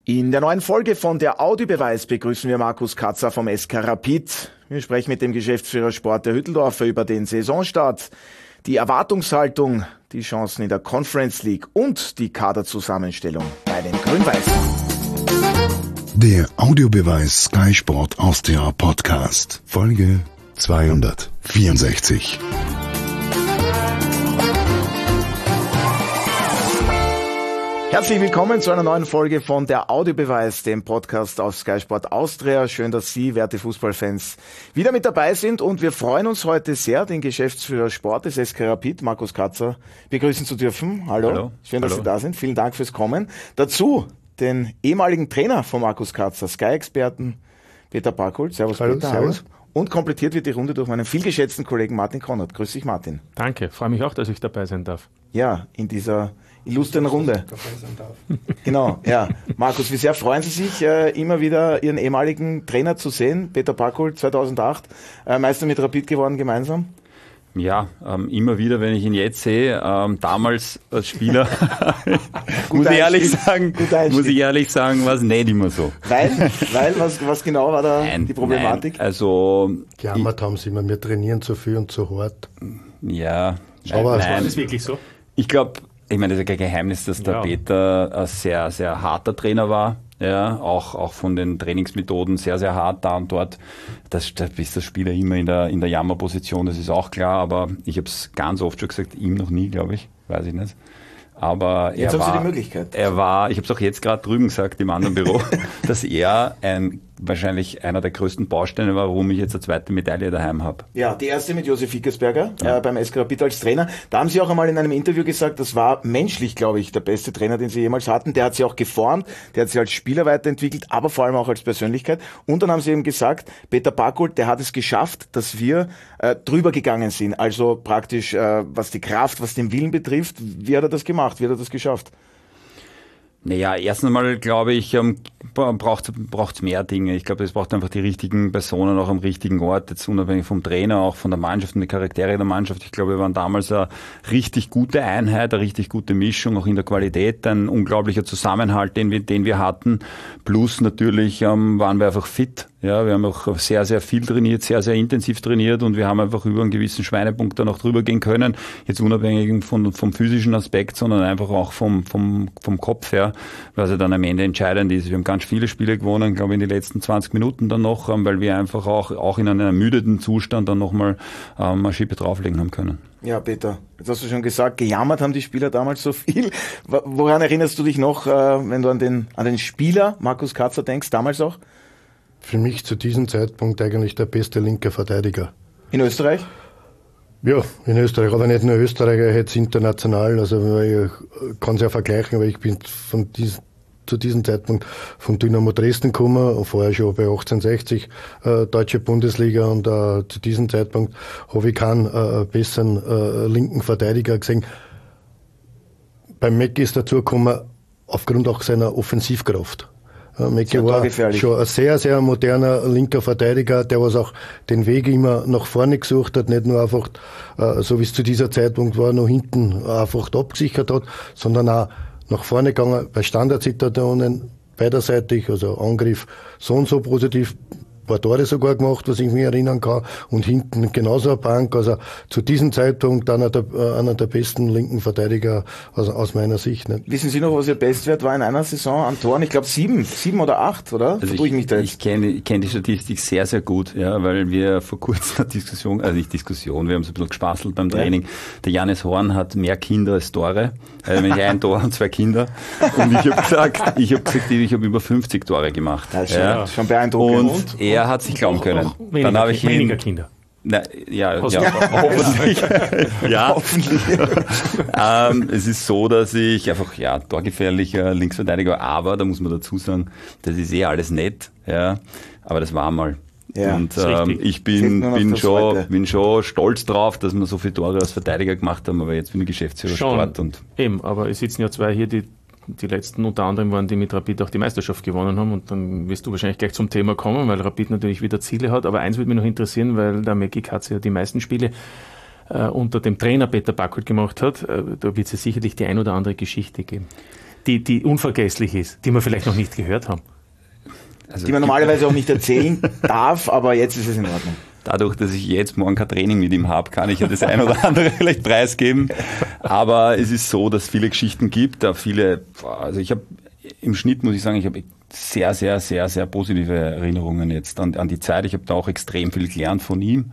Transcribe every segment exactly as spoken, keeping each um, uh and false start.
In der neuen Folge von der Audiobeweis begrüßen wir Markus Katzer vom S K Rapid. Wir sprechen mit dem Geschäftsführer Sport der Hütteldorfer über den Saisonstart, die Erwartungshaltung, die Chancen in der Conference League und die Kaderzusammenstellung bei den Grün-Weißen. Der Audiobeweis Sky Sport Austria Podcast, Folge zweihundertvierundsechzig. Herzlich willkommen zu einer neuen Folge von der Audiobeweis, dem Podcast auf Sky Sport Austria. Schön, dass Sie, werte Fußballfans, wieder mit dabei sind und wir freuen uns heute sehr, den Geschäftsführer Sport des S K Rapid, Markus Katzer, begrüßen zu dürfen. Hallo, Hallo. Schön, dass Hallo. Sie da sind. Vielen Dank fürs Kommen. Dazu den ehemaligen Trainer von Markus Katzer, Sky-Experten Peter Packold. Servus Hallo, Peter. servus. Und komplettiert wird die Runde durch meinen vielgeschätzten Kollegen Martin Konrad. Grüß dich, Martin. Danke, freue mich auch, dass ich dabei sein darf. Ja, in dieser illustren Runde. Genau, ja. Markus, wie sehr freuen Sie sich, äh, immer wieder Ihren ehemaligen Trainer zu sehen, Peter Packold, zweitausendacht, äh, Meister mit Rapid geworden gemeinsam? Ja, ähm, immer wieder, wenn ich ihn jetzt sehe, ähm, damals als Spieler, muss ich ehrlich sagen, muss ich ehrlich sagen, war es nicht immer so. Weil, weil was, was genau war da nein, die Problematik? Nein, also gejammert haben sie immer, wir trainieren zu viel und zu hart. Ja, aber nein, ist das wirklich so? Ich glaube, ich meine, das ist ja kein Geheimnis, dass der ja. Peter ein sehr, sehr harter Trainer war. Ja, auch, auch von den Trainingsmethoden sehr, sehr hart da und dort. Das, da bist der Spieler immer in der, in der Jammerposition, das ist auch klar, aber ich habe es ganz oft schon gesagt, ihm noch nie, glaube ich, weiß ich nicht. Aber jetzt er haben war, Sie die Möglichkeit. Er war, ich habe es auch jetzt gerade drüben gesagt, im anderen Büro, dass er ein wahrscheinlich einer der größten Bausteine war, warum ich jetzt eine zweite Medaille daheim habe. Ja, die erste mit Josef Ickersberger ja. äh, beim S K Rapid als Trainer. Da haben Sie auch einmal in einem Interview gesagt, das war menschlich, glaube ich, der beste Trainer, den Sie jemals hatten. Der hat Sie auch geformt, der hat Sie als Spieler weiterentwickelt, aber vor allem auch als Persönlichkeit. Und dann haben Sie eben gesagt, Peter Packold, der hat es geschafft, dass wir äh, drüber gegangen sind. Also praktisch, äh, was die Kraft, was den Willen betrifft. Wie hat er das gemacht? Wie hat er das geschafft? Naja, erst einmal glaube ich, ähm, braucht es mehr Dinge. Ich glaube, es braucht einfach die richtigen Personen auch am richtigen Ort, jetzt unabhängig vom Trainer, auch von der Mannschaft und die Charaktere der Mannschaft. Ich glaube, wir waren damals eine richtig gute Einheit, eine richtig gute Mischung, auch in der Qualität, ein unglaublicher Zusammenhalt, den wir, den wir hatten. Plus natürlich ähm, waren wir einfach fit. Ja, wir haben auch sehr, sehr viel trainiert, sehr, sehr intensiv trainiert und wir haben einfach über einen gewissen Schweinepunkt dann auch drüber gehen können. Jetzt unabhängig von, vom physischen Aspekt, sondern einfach auch vom, vom, vom Kopf her, was ja dann am Ende entscheidend ist. Wir haben ganz viele Spiele gewonnen, glaube ich, in den letzten zwanzig Minuten dann noch, weil wir einfach auch, auch in einem ermüdeten Zustand dann nochmal ähm, eine Schippe drauflegen haben können. Ja, Peter, jetzt hast du schon gesagt, gejammert haben die Spieler damals so viel. Woran erinnerst du dich noch, wenn du an den, an den Spieler Markus Katzer denkst, damals auch? Für mich zu diesem Zeitpunkt eigentlich der beste linke Verteidiger. In Österreich? Ja, in Österreich, aber nicht nur Österreicher, jetzt international. Also ich kann es ja vergleichen, aber ich bin von dies, zu diesem Zeitpunkt von Dynamo Dresden gekommen und vorher schon bei achtzehnhundertsechzig äh, Deutsche Bundesliga und äh, zu diesem Zeitpunkt habe ich keinen äh, besseren äh, linken Verteidiger gesehen. Beim Mecki ist dazu gekommen, aufgrund auch seiner Offensivkraft. Mecki war schon ein sehr, sehr moderner linker Verteidiger, der was auch den Weg immer nach vorne gesucht hat, nicht nur einfach, äh, so wie es zu dieser Zeitpunkt war, noch hinten einfach abgesichert hat, sondern auch nach vorne gegangen bei Standardsituationen, beiderseitig, also Angriff so und so positiv, ein paar Tore sogar gemacht, was ich mich erinnern kann, und hinten genauso eine Bank. Also zu diesem Zeitpunkt einer der, einer der besten linken Verteidiger aus, aus meiner Sicht. Nicht? Wissen Sie noch, was Ihr Bestwert war in einer Saison an Toren? Ich glaube sieben, sieben oder acht, oder? Also ich, ich, ich kenne ich kenn die Statistik sehr, sehr gut, ja, weil wir vor kurzem eine Diskussion, also nicht Diskussion, wir haben so ein bisschen gespaßelt beim Training. Ja. Der Janis Horn hat mehr Kinder als Tore. Also wenn ich ein Tor und zwei Kinder. Und ich habe gesagt, ich habe gesagt, ich habe über fünfzig Tore gemacht. Das ist schon, ja. schon beeindruckend. Und, und er hat sich glauben können. Weniger, dann habe ich weniger ihn, Kinder. Na, ja, ja, hoffentlich. ja. Hoffentlich. ähm, es ist so, dass ich einfach, ja, torgefährlicher Linksverteidiger, aber da muss man dazu sagen, das ist eh alles nett, ja, aber das war mal. Ja, und ähm, ich bin, bin, schon, bin schon stolz drauf, dass wir so viele Tore als Verteidiger gemacht haben, aber jetzt bin ich Geschäftsführer Sport. Und eben, aber es sitzen ja zwei hier, die die letzten unter anderem waren, die mit Rapid auch die Meisterschaft gewonnen haben, und dann wirst du wahrscheinlich gleich zum Thema kommen, weil Rapid natürlich wieder Ziele hat, aber eins würde mich noch interessieren, weil der Mecki Katzer ja die meisten Spiele äh, unter dem Trainer Peter Packold gemacht hat, äh, da wird es ja sicherlich die ein oder andere Geschichte geben. die, die unvergesslich ist, die wir vielleicht noch nicht gehört haben? Also die man normalerweise auch nicht erzählen darf, aber jetzt ist es in Ordnung. Dadurch, dass ich jetzt morgen kein Training mit ihm habe, kann ich ja das ein oder andere vielleicht preisgeben. Aber es ist so, dass es viele Geschichten gibt, da viele, also ich habe im Schnitt, muss ich sagen, ich habe sehr, sehr, sehr, sehr positive Erinnerungen jetzt an, an die Zeit. Ich habe da auch extrem viel gelernt von ihm.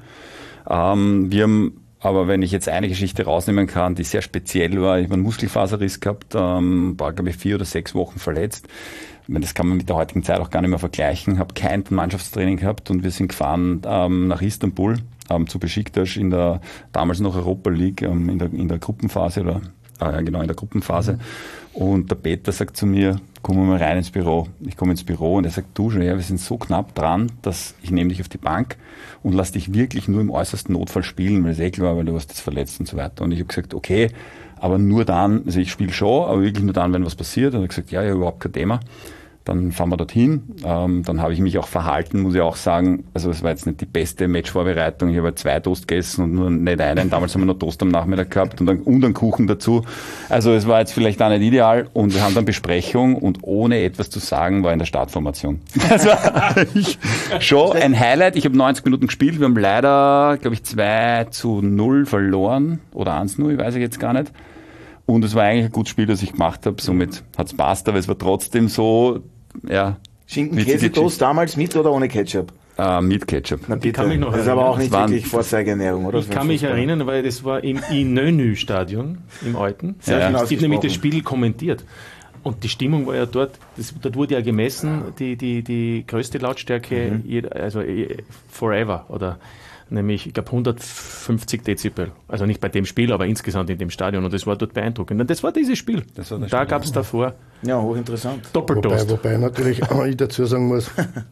Ähm, wir haben Aber wenn ich jetzt eine Geschichte rausnehmen kann, die sehr speziell war, ich habe einen Muskelfaserriss gehabt, ähm, war glaube ich vier oder sechs Wochen verletzt. Ich meine, das kann man mit der heutigen Zeit auch gar nicht mehr vergleichen. Habe kein Mannschaftstraining gehabt und wir sind gefahren ähm, nach Istanbul ähm, zu Besiktas in der damals noch Europa League ähm, in der in der Gruppenphase oder äh, genau in der Gruppenphase. Mhm. Und der Peter sagt zu mir, komm mal rein ins Büro. Ich komme ins Büro und er sagt, du Joel, wir sind so knapp dran, dass ich nehme dich auf die Bank und lass dich wirklich nur im äußersten Notfall spielen, weil es eh klar war, weil du hast das verletzt und so weiter. Und ich habe gesagt, okay, aber nur dann, also ich spiele schon, aber wirklich nur dann, wenn was passiert. Und er hat gesagt, ja, ja, überhaupt kein Thema. Dann fahren wir dorthin. Ähm, dann habe ich mich auch verhalten, muss ich auch sagen. Also es war jetzt nicht die beste Matchvorbereitung. Ich habe zwei Toast gegessen und nur nicht einen. Damals haben wir noch Toast am Nachmittag gehabt und, dann, und einen Kuchen dazu. Also es war jetzt vielleicht auch nicht ideal. Und wir haben dann Besprechung und ohne etwas zu sagen war in der Startformation. Das war schon ein Highlight. Ich habe neunzig Minuten gespielt. Wir haben leider, glaube ich, zwei zu null verloren oder eins zu null, weiß ich jetzt gar nicht. Und es war eigentlich ein gutes Spiel, das ich gemacht habe. Somit hat es passt, aber es war trotzdem so, ja. Schinken-Käse-Toast damals mit oder ohne Ketchup? Uh, mit Ketchup. Na bitte. Kann mich noch das ist aber auch nicht waren, wirklich Vorzeigeernährung, oder? Ich kann mich erinnern, weil das war im Inönü-Stadion, im Alten. Sehr ja, ja. Ich habe nämlich das Spiel kommentiert. Und die Stimmung war ja dort, das, dort wurde ja gemessen, die, die, die größte Lautstärke, mhm. jeder, also forever, oder nämlich, ich glaube, hundertfünfzig Dezibel. Also nicht bei dem Spiel, aber insgesamt in dem Stadion. Und das war dort beeindruckend. Und das war dieses Spiel. Das war das da gab es davor. Ja, hochinteressant. Doppeltoast. Wobei, wobei natürlich ich dazu sagen muss,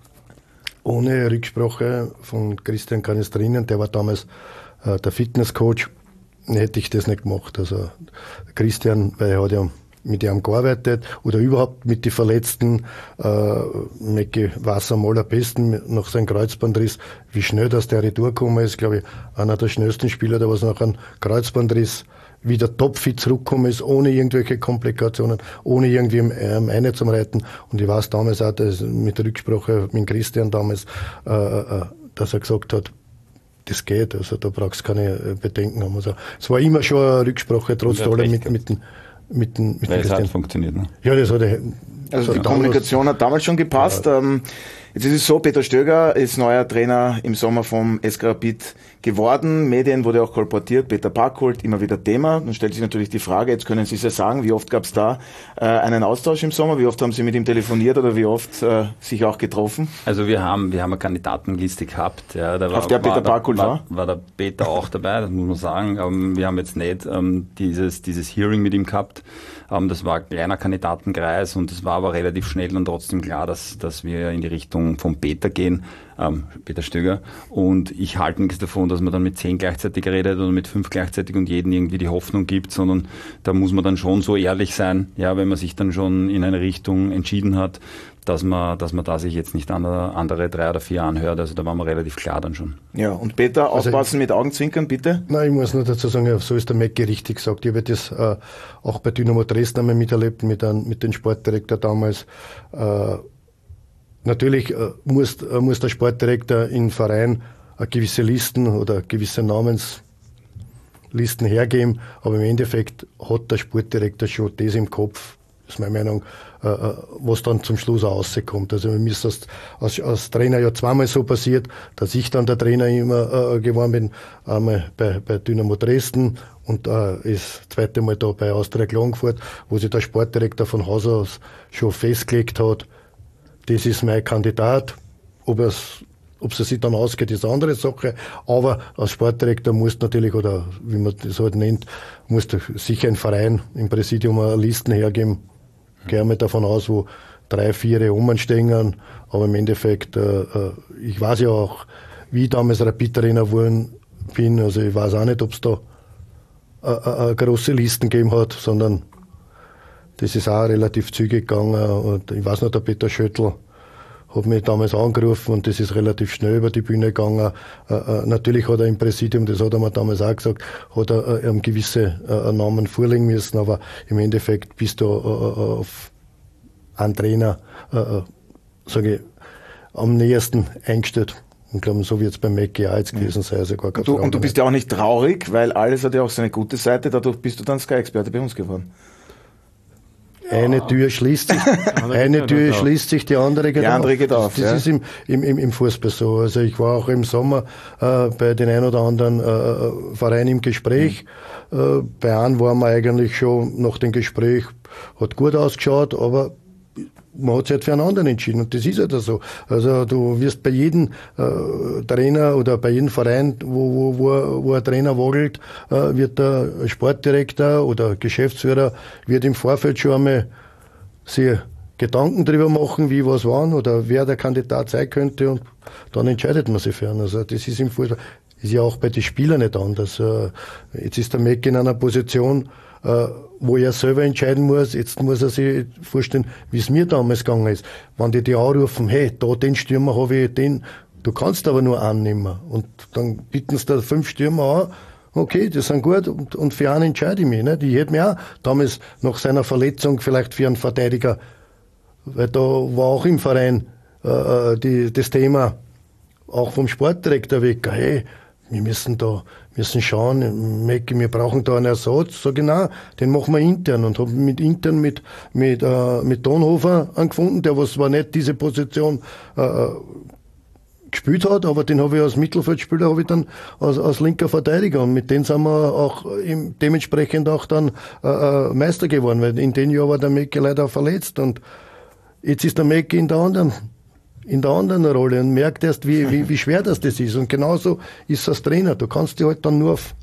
ohne Rücksprache von Christian Canestrini, der war damals äh, der Fitnesscoach, hätte ich das nicht gemacht. Also Christian, weil er hat ja mit ihm gearbeitet oder überhaupt mit den Verletzten. Äh, Mecki weiß am allerbesten nach seinem Kreuzbandriss, wie schnell das der Retour gekommen ist. Glaube ich, einer der schnellsten Spieler, der was nach einem Kreuzbandriss wieder topfit zurückgekommen ist, ohne irgendwelche Komplikationen, ohne irgendwie ähm, eine zum Reiten. Und ich weiß damals auch, dass mit der Rücksprache mit Christian damals, äh, äh, dass er gesagt hat, das geht, also da brauchst du keine Bedenken haben. Also, es war immer schon eine Rücksprache, trotz allem mit, mit den Mit den, mit Weil es hat funktioniert, ne? Ja, das hat Also die Kommunikation hat damals schon gepasst. Ja. Ähm, jetzt ist es so, Peter Stöger ist neuer Trainer im Sommer vom S K Rapid geworden. Medien wurde auch kolportiert, Peter Packhult, immer wieder Thema. Dann stellt sich natürlich die Frage, jetzt können Sie es ja sagen, wie oft gab es da äh, einen Austausch im Sommer? Wie oft haben Sie mit ihm telefoniert oder wie oft äh, sich auch getroffen? Also wir haben wir haben eine Kandidatenliste gehabt. Ja, da war, Auf der Peter war, Packhult war? war? War der Peter auch dabei, das muss man sagen. Ähm, wir haben jetzt nicht ähm, dieses, dieses Hearing mit ihm gehabt. Ähm, das war ein kleiner Kandidatenkreis und es war aber relativ schnell dann trotzdem klar, dass, dass wir in die Richtung von Peter gehen, ähm, Peter Stöger. Und ich halte nichts davon, dass man dann mit zehn gleichzeitig redet oder mit fünf gleichzeitig und jedem irgendwie die Hoffnung gibt, sondern da muss man dann schon so ehrlich sein, ja, wenn man sich dann schon in eine Richtung entschieden hat, dass man, dass man da sich jetzt nicht andere, andere drei oder vier anhört. Also da waren wir relativ klar dann schon. Ja, und Peter, aufpassen also, mit Augenzwinkern, bitte. Nein, ich muss nur dazu sagen, so ist der Mecki richtig gesagt. Ich habe das äh, auch bei Dynamo Dresden einmal miterlebt, mit, ein, mit dem Sportdirektor damals. Äh, natürlich äh, muss, äh, muss der Sportdirektor im Verein äh, gewisse Listen oder gewisse Namenslisten hergeben, aber im Endeffekt hat der Sportdirektor schon das im Kopf, das ist meine Meinung, äh, was dann zum Schluss auch rauskommt. Also mir ist das als, als Trainer ja zweimal so passiert, dass ich dann der Trainer immer äh, geworden bin, einmal bei, bei Dynamo Dresden und äh, das zweite Mal da bei Austria Klagenfurt, wo sich der Sportdirektor von Haus aus schon festgelegt hat, das ist mein Kandidat. Ob es Ob es sich dann ausgeht, ist eine andere Sache. Aber als Sportdirektor musst natürlich, oder wie man das halt nennt, musst du sicher ein Verein im Präsidium eine Listen hergeben. Gehe mal davon aus, wo drei, vier rumstehen. Aber im Endeffekt, äh, ich weiß ja auch, wie ich damals Rapid-Trainer geworden bin. Also ich weiß auch nicht, ob es da äh, äh, große Listen gegeben hat, sondern das ist auch relativ zügig gegangen. Und ich weiß noch, der Peter Schöttl hat mich damals angerufen und das ist relativ schnell über die Bühne gegangen. Äh, äh, natürlich hat er im Präsidium, das hat er mir damals auch gesagt, hat er äh, gewisse äh, Namen vorlegen müssen, aber im Endeffekt bist du äh, auf einen Trainer, äh, sage ich, am nächsten eingestellt. Ich glaube, so wird es beim Mackie auch jetzt gewesen sein. Also gar keine du, Frage und du bist nicht. ja auch nicht traurig, weil alles hat ja auch seine gute Seite, dadurch bist du dann Sky-Experte bei uns geworden. Eine Tür schließt sich, eine Tür schließt sich, die andere geht die andere auf. Geht auf das das ja. ist im, im, im Fußball so. Also ich war auch im Sommer äh, bei den ein oder anderen äh, Vereinen im Gespräch. Mhm. Äh, bei einem waren wir eigentlich schon nach dem Gespräch, hat gut ausgeschaut, aber man hat sich halt für einen anderen entschieden und das ist halt so. Also du wirst bei jedem äh, Trainer oder bei jedem Verein, wo, wo, wo, wo ein Trainer wagelt, äh, wird der Sportdirektor oder Geschäftsführer wird im Vorfeld schon einmal sich Gedanken drüber machen, wie was waren oder wer der Kandidat sein könnte und dann entscheidet man sich für einen. Also das ist im Fußball, ist ja auch bei den Spielern nicht anders. Äh, jetzt ist der Meck in einer Position, Uh, wo er selber entscheiden muss. Jetzt muss er sich vorstellen, wie es mir damals gegangen ist. Wenn die die anrufen, hey, da den Stürmer habe ich, den, du kannst aber nur annehmen. Und dann bieten sie da fünf Stürmer an, okay, die sind gut und, und für einen entscheide ich mich. Nicht? Ich hätte mich auch damals nach seiner Verletzung vielleicht für einen Verteidiger, weil da war auch im Verein uh, die, das Thema, auch vom Sportdirektor weg, hey, wir müssen da, müssen schauen, wir brauchen da einen Ersatz. Sag ich, nein, den machen wir intern und habe mit intern mit, mit, äh, mit Tonhofer angefunden, der was zwar nicht diese Position, äh, gespielt hat, aber den habe ich als Mittelfeldspieler, habe ich dann als, als linker Verteidiger und mit denen sind wir auch im, dementsprechend auch dann, äh, Meister geworden, weil in dem Jahr war der Mecki leider verletzt und jetzt ist der Mecki in der anderen in der anderen Rolle und merkt erst, wie, wie, wie schwer das, das ist. Und genauso ist es als Trainer. Du kannst dich halt dann nur auf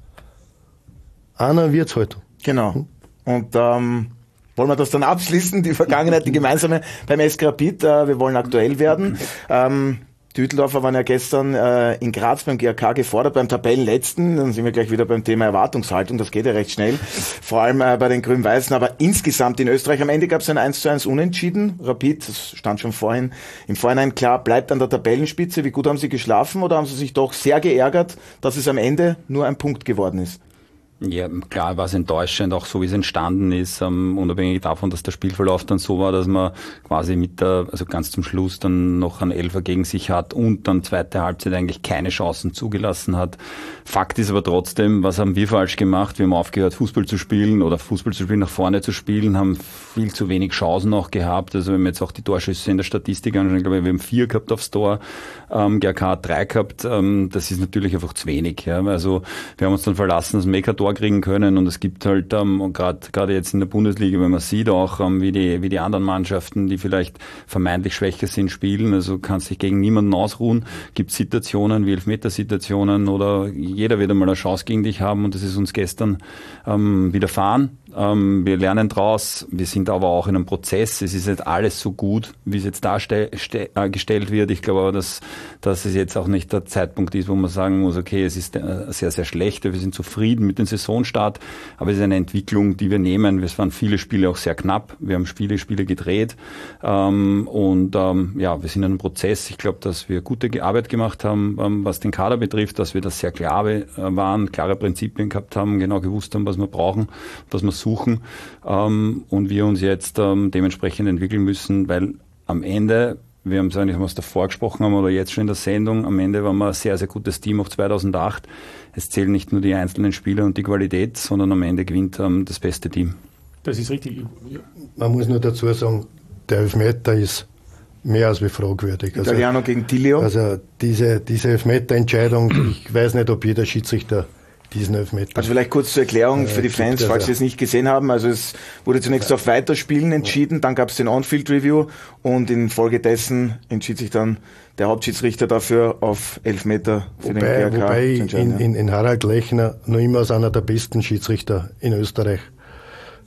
einer wird's halt. Genau. Und ähm, wollen wir das dann abschließen, die Vergangenheit, die gemeinsame beim S K Rapid. Äh, wir wollen aktuell werden. Ähm, die Hütteldorfer waren ja gestern äh, in Graz beim G A K gefordert, beim Tabellenletzten. Dann sind wir gleich wieder beim Thema Erwartungshaltung. Das geht ja recht schnell. Vor allem äh, bei den Grün-Weißen. Aber insgesamt in Österreich, am Ende gab es ein eins zu eins Unentschieden. Rapid, das stand schon vorhin im Vorhinein klar, bleibt an der Tabellenspitze. Wie gut haben Sie geschlafen oder haben Sie sich doch sehr geärgert, dass es am Ende nur ein Punkt geworden ist? Ja, klar war es enttäuschend, auch so wie es entstanden ist, ähm, unabhängig davon, dass der Spielverlauf dann so war, dass man quasi mit der, also ganz zum Schluss dann noch einen Elfer gegen sich hat und dann zweite Halbzeit eigentlich keine Chancen zugelassen hat. Fakt ist aber trotzdem, was haben wir falsch gemacht? Wir haben aufgehört, Fußball zu spielen oder Fußball zu spielen, nach vorne zu spielen, haben viel zu wenig Chancen auch gehabt. Also wenn wir jetzt auch die Torschüsse in der Statistik anschauen, ich glaube, wir haben vier gehabt aufs Tor, ähm, G A K hat drei gehabt, ähm, das ist natürlich einfach zu wenig. Ja. Also wir haben uns dann verlassen, dass Mecca Tor kriegen können und es gibt halt ähm, gerade gerade jetzt in der Bundesliga, wenn man sieht auch, ähm, wie die wie die anderen Mannschaften, die vielleicht vermeintlich schwächer sind, spielen, also kann sich gegen niemanden ausruhen, gibt Situationen wie Elfmetersituationen oder jeder wird einmal eine Chance gegen dich haben und das ist uns gestern ähm, widerfahren. Ähm, wir lernen draus, wir sind aber auch in einem Prozess, es ist nicht alles so gut, wie es jetzt dargestellt wird. Ich glaube aber, dass, dass es jetzt auch nicht der Zeitpunkt ist, wo man sagen muss, okay, es ist sehr, sehr schlecht, wir sind zufrieden mit dem Saisonstart, aber es ist eine Entwicklung, die wir nehmen. Es waren viele Spiele auch sehr knapp, wir haben viele Spiele gedreht ähm, und ähm, ja, wir sind in einem Prozess. Ich glaube, dass wir gute Arbeit gemacht haben, ähm, was den Kader betrifft, dass wir das sehr klar waren, klare Prinzipien gehabt haben, genau gewusst haben, was wir brauchen, was wir suchen ähm, und wir uns jetzt ähm, dementsprechend entwickeln müssen, weil am Ende, wir haben es eigentlich, was davor gesprochen haben oder jetzt schon in der Sendung, am Ende waren wir ein sehr, sehr gutes Team, auch zweitausendacht. Es zählen nicht nur die einzelnen Spieler und die Qualität, sondern am Ende gewinnt ähm, das beste Team. Das ist richtig. Man muss nur dazu sagen, der Elfmeter ist mehr als wie fragwürdig. Also, Italiano gegen Tilio. Also diese, diese Elfmeterentscheidung, ich weiß nicht, ob jeder Schiedsrichter diesen Elfmeter. Also vielleicht kurz zur Erklärung für die Fans, falls sie es nicht gesehen haben. Also es wurde zunächst auf Weiterspielen entschieden, dann gab es den On-Field-Review und infolgedessen entschied sich dann der Hauptschiedsrichter dafür auf Elfmeter für wobei, den G A K wobei zu entscheiden. in, in, in Harald Lechner noch immer als einer der besten Schiedsrichter in Österreich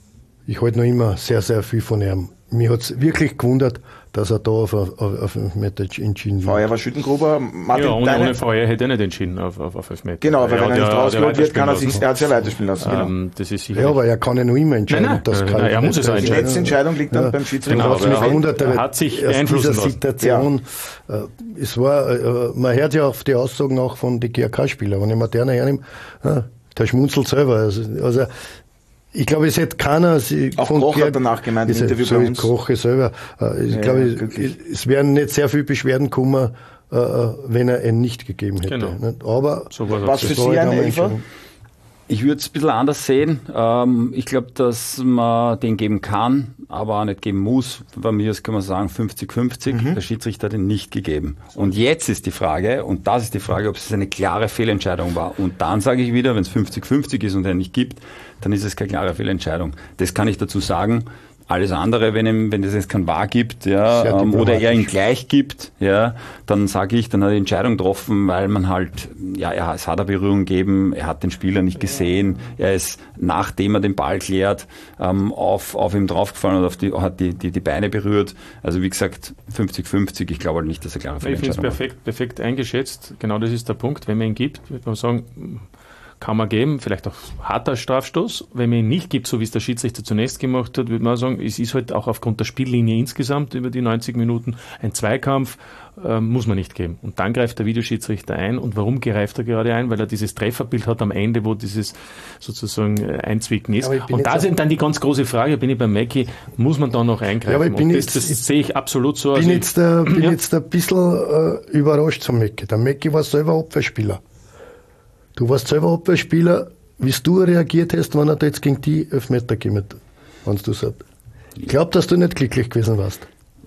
ich halte noch immer sehr, sehr viel von ihm. Mich hat es wirklich gewundert, dass er da auf, auf, auf Elfmeter entschieden wird. Vorher war Schüttengruber, Martin, ja, ohne, deine... ohne Vorher hätte er nicht entschieden auf, auf, auf Elfmeter. Genau, weil wenn er nicht rausgeholt wird, kann er sich, er hat sich ja weiterspielen lassen. Genau. Genau. Ähm, das ist sicher ja, aber er kann ja noch immer entscheiden. Nein, nein, das nein, kann nein, er muss es auch Die entscheiden. letzte Entscheidung liegt dann ja. beim Schiedsrichter. Genau, Was mich er verwundert, er hat sich beeinflussen dieser lassen. Situation, ja. äh, es war, äh, man hört ja auf die Aussagen auch von den G R K-Spielern, wenn ich mir der hernehme, äh, der schmunzelt selber. Also, also ich glaube, es hätte keiner... Auch von Koch hat danach gemeint im Interview bei uns. Koche selber. Ich ja, glaube, ja, es wären nicht sehr viele Beschwerden gekommen, wenn er ihn nicht gegeben hätte. Genau. Aber so was für Sie ein Elfer? Ich würde es ein bisschen anders sehen. Ich glaube, dass man den geben kann, aber auch nicht geben muss. Bei mir ist, kann man sagen, fünfzig fünfzig. Mhm. Der Schiedsrichter hat ihn nicht gegeben. Und jetzt ist die Frage, und das ist die Frage, ob es eine klare Fehlentscheidung war. Und dann sage ich wieder, wenn es fünfzig fünfzig ist und er nicht gibt, dann ist es keine klare Fehlentscheidung. Das kann ich dazu sagen. Alles andere, wenn ihm, wenn es jetzt kein Wahr gibt, ja, ähm, oder er ihn gleich gibt, ja, dann sage ich, dann hat er die Entscheidung getroffen, weil man halt, ja, er, es hat eine Berührung gegeben, er hat den Spieler nicht gesehen, er ist, nachdem er den Ball klärt, ähm, auf, auf ihm draufgefallen und auf die, hat die, die, die Beine berührt. Also wie gesagt, fünfzig fünfzig, ich glaube halt nicht, dass er klare Fehlentscheidung Ich finde es perfekt, perfekt eingeschätzt. Genau das ist der Punkt. Wenn man ihn gibt, würde man sagen, kann man geben, vielleicht auch harter Strafstoß. Wenn man ihn nicht gibt, so wie es der Schiedsrichter zunächst gemacht hat, würde man sagen, es ist halt auch aufgrund der Spiellinie insgesamt über die neunzig Minuten ein Zweikampf, äh, muss man nicht geben. Und dann greift der Videoschiedsrichter ein. Und warum greift er gerade ein? Weil er dieses Trefferbild hat am Ende, wo dieses sozusagen Einzwicken ist. Und da ist dann die ganz große Frage, bin ich bei Mackie, muss man da noch eingreifen? Ja, aber ich bin Und das, jetzt, das ich, sehe ich absolut so. Bin also jetzt, äh, bin ja. jetzt ein bisschen äh, überrascht zum Mackie. Der Mackie war selber Abwehrspieler. Du warst selber Abwehrspieler, wie du reagiert hast, wenn er da jetzt gegen die Elfmeter gegeben hat, wenn du sagst. Ich glaube, dass du nicht glücklich gewesen warst.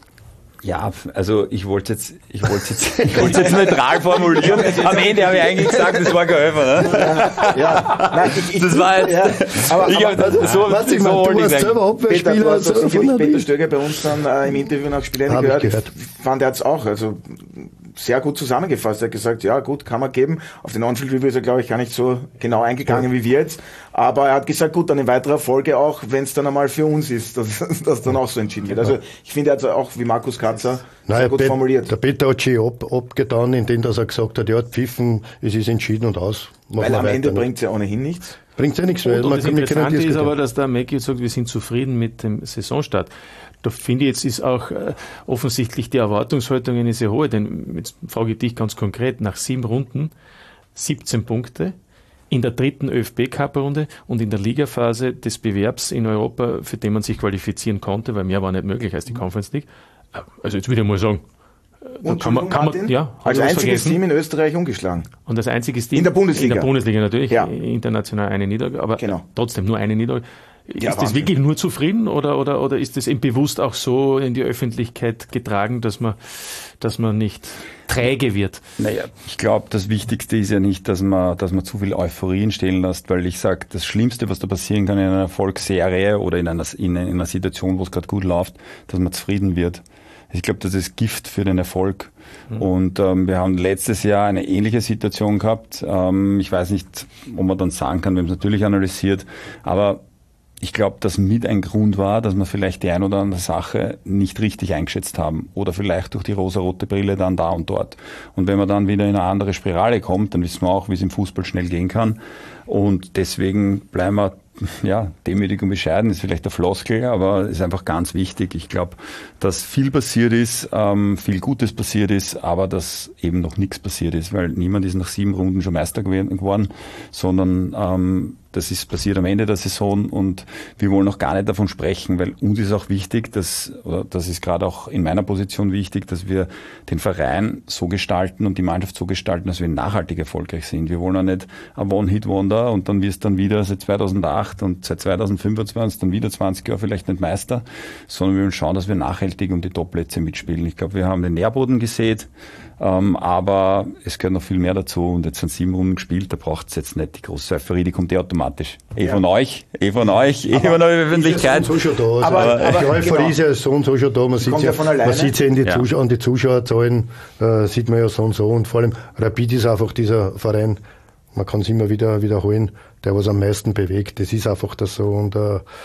Ja, also ich wollte jetzt, ich wollte jetzt, ich wollte jetzt neutral formulieren. Am Ende habe ich eigentlich gesagt, das war kein Elfer, ne? Ja, ja. Nein, ich, ich, das war jetzt, ja. aber, ich habe das so, was ich meine, du warst selber Abwehrspieler. Peter, du hast doch sicherlich Peter Stöger bei uns dann äh, im Interview nach Spielende gehört. gehört. Ich fand er jetzt auch, also sehr gut zusammengefasst. Er hat gesagt, ja gut, kann man geben. Auf den On-Field-Review ist er, glaube ich, gar nicht so genau eingegangen ja. wie wir jetzt. Aber er hat gesagt, gut, dann in weiterer Folge auch, wenn es dann einmal für uns ist, dass das dann auch so entschieden wird. Also ich finde, er hat auch, wie Markus Katzer, Nein, sehr gut Pet, formuliert. Der Peter hat sich ab, abgetan, indem dass er gesagt hat, ja, pfiffen, es ist entschieden und aus. Weil am Ende bringt es ja ohnehin nichts. Bringt ja nichts mehr. Und, und das Interessante ist aber, dass der Mackie sagt, wir sind zufrieden mit dem Saisonstart. Da finde ich, jetzt ist auch äh, offensichtlich die Erwartungshaltung eine sehr hohe, denn jetzt frage ich dich ganz konkret, nach sieben Runden, siebzehn Punkte, in der dritten ÖFB-Cup-Runde und in der Ligaphase des Bewerbs in Europa, für den man sich qualifizieren konnte, weil mehr war nicht möglich als die Conference League. Also jetzt würde ich mal sagen, da und kann man, kann man, ja, als einziges Team in Österreich ungeschlagen. Und als einziges Team in der Bundesliga. In der Bundesliga natürlich, ja. international eine Niederlage, aber genau. trotzdem nur eine Niederlage. Ist ja, das Wahnsinn. wirklich nur zufrieden oder, oder, oder ist das eben bewusst auch so in die Öffentlichkeit getragen, dass man, dass man nicht träge wird? Naja, ich glaube, das Wichtigste ist ja nicht, dass man, dass man zu viel Euphorie entstehen lässt, weil ich sage, das Schlimmste, was da passieren kann in einer Erfolgsserie oder in einer, in einer Situation, wo es gerade gut läuft, dass man zufrieden wird. Ich glaube, das ist Gift für den Erfolg. Mhm. Und ähm, wir haben letztes Jahr eine ähnliche Situation gehabt. Ähm, ich weiß nicht, ob man dann sagen kann, wir haben es natürlich analysiert, aber ich glaube, dass mit ein Grund war, dass wir vielleicht die ein oder andere Sache nicht richtig eingeschätzt haben oder vielleicht durch die rosarote Brille dann da und dort. Und wenn man dann wieder in eine andere Spirale kommt, dann wissen wir auch, wie es im Fußball schnell gehen kann. Und deswegen bleiben wir ja, demütig und bescheiden ist vielleicht der Floskel, aber ist einfach ganz wichtig. Ich glaube, dass viel passiert ist, ähm, viel Gutes passiert ist, aber dass eben noch nichts passiert ist, weil niemand ist nach sieben Runden schon Meister geworden, sondern ähm, das ist passiert am Ende der Saison und wir wollen auch gar nicht davon sprechen, weil uns ist auch wichtig, dass, oder das ist gerade auch in meiner Position wichtig, dass wir den Verein so gestalten und die Mannschaft so gestalten, dass wir nachhaltig erfolgreich sind. Wir wollen auch nicht ein One-Hit-Wonder und dann wirst dann wieder seit zweitausendacht und seit zweitausendfünfundzwanzig dann wieder zwanzig Jahre vielleicht nicht Meister, sondern wir wollen schauen, dass wir nachhaltig um die Top-Plätze mitspielen. Ich glaube, wir haben den Nährboden gesät, ähm, aber es gehört noch viel mehr dazu und jetzt sind sieben Runden gespielt, da braucht es jetzt nicht die große Euphorie, die kommt eh automatisch. Eh ja. von euch, eh von euch, eh von der Öffentlichkeit. Ist ja so schon da. Also aber, aber, die Euphorie genau. ist ja so und so schon da. Man sieht ja, man sieht ja in die ja. Zuschauer, an die Zuschauerzahlen, äh, sieht man ja so und so und vor allem Rapid ist einfach dieser Verein, man kann es immer wieder wiederholen, der was am meisten bewegt. Das ist einfach das so und äh,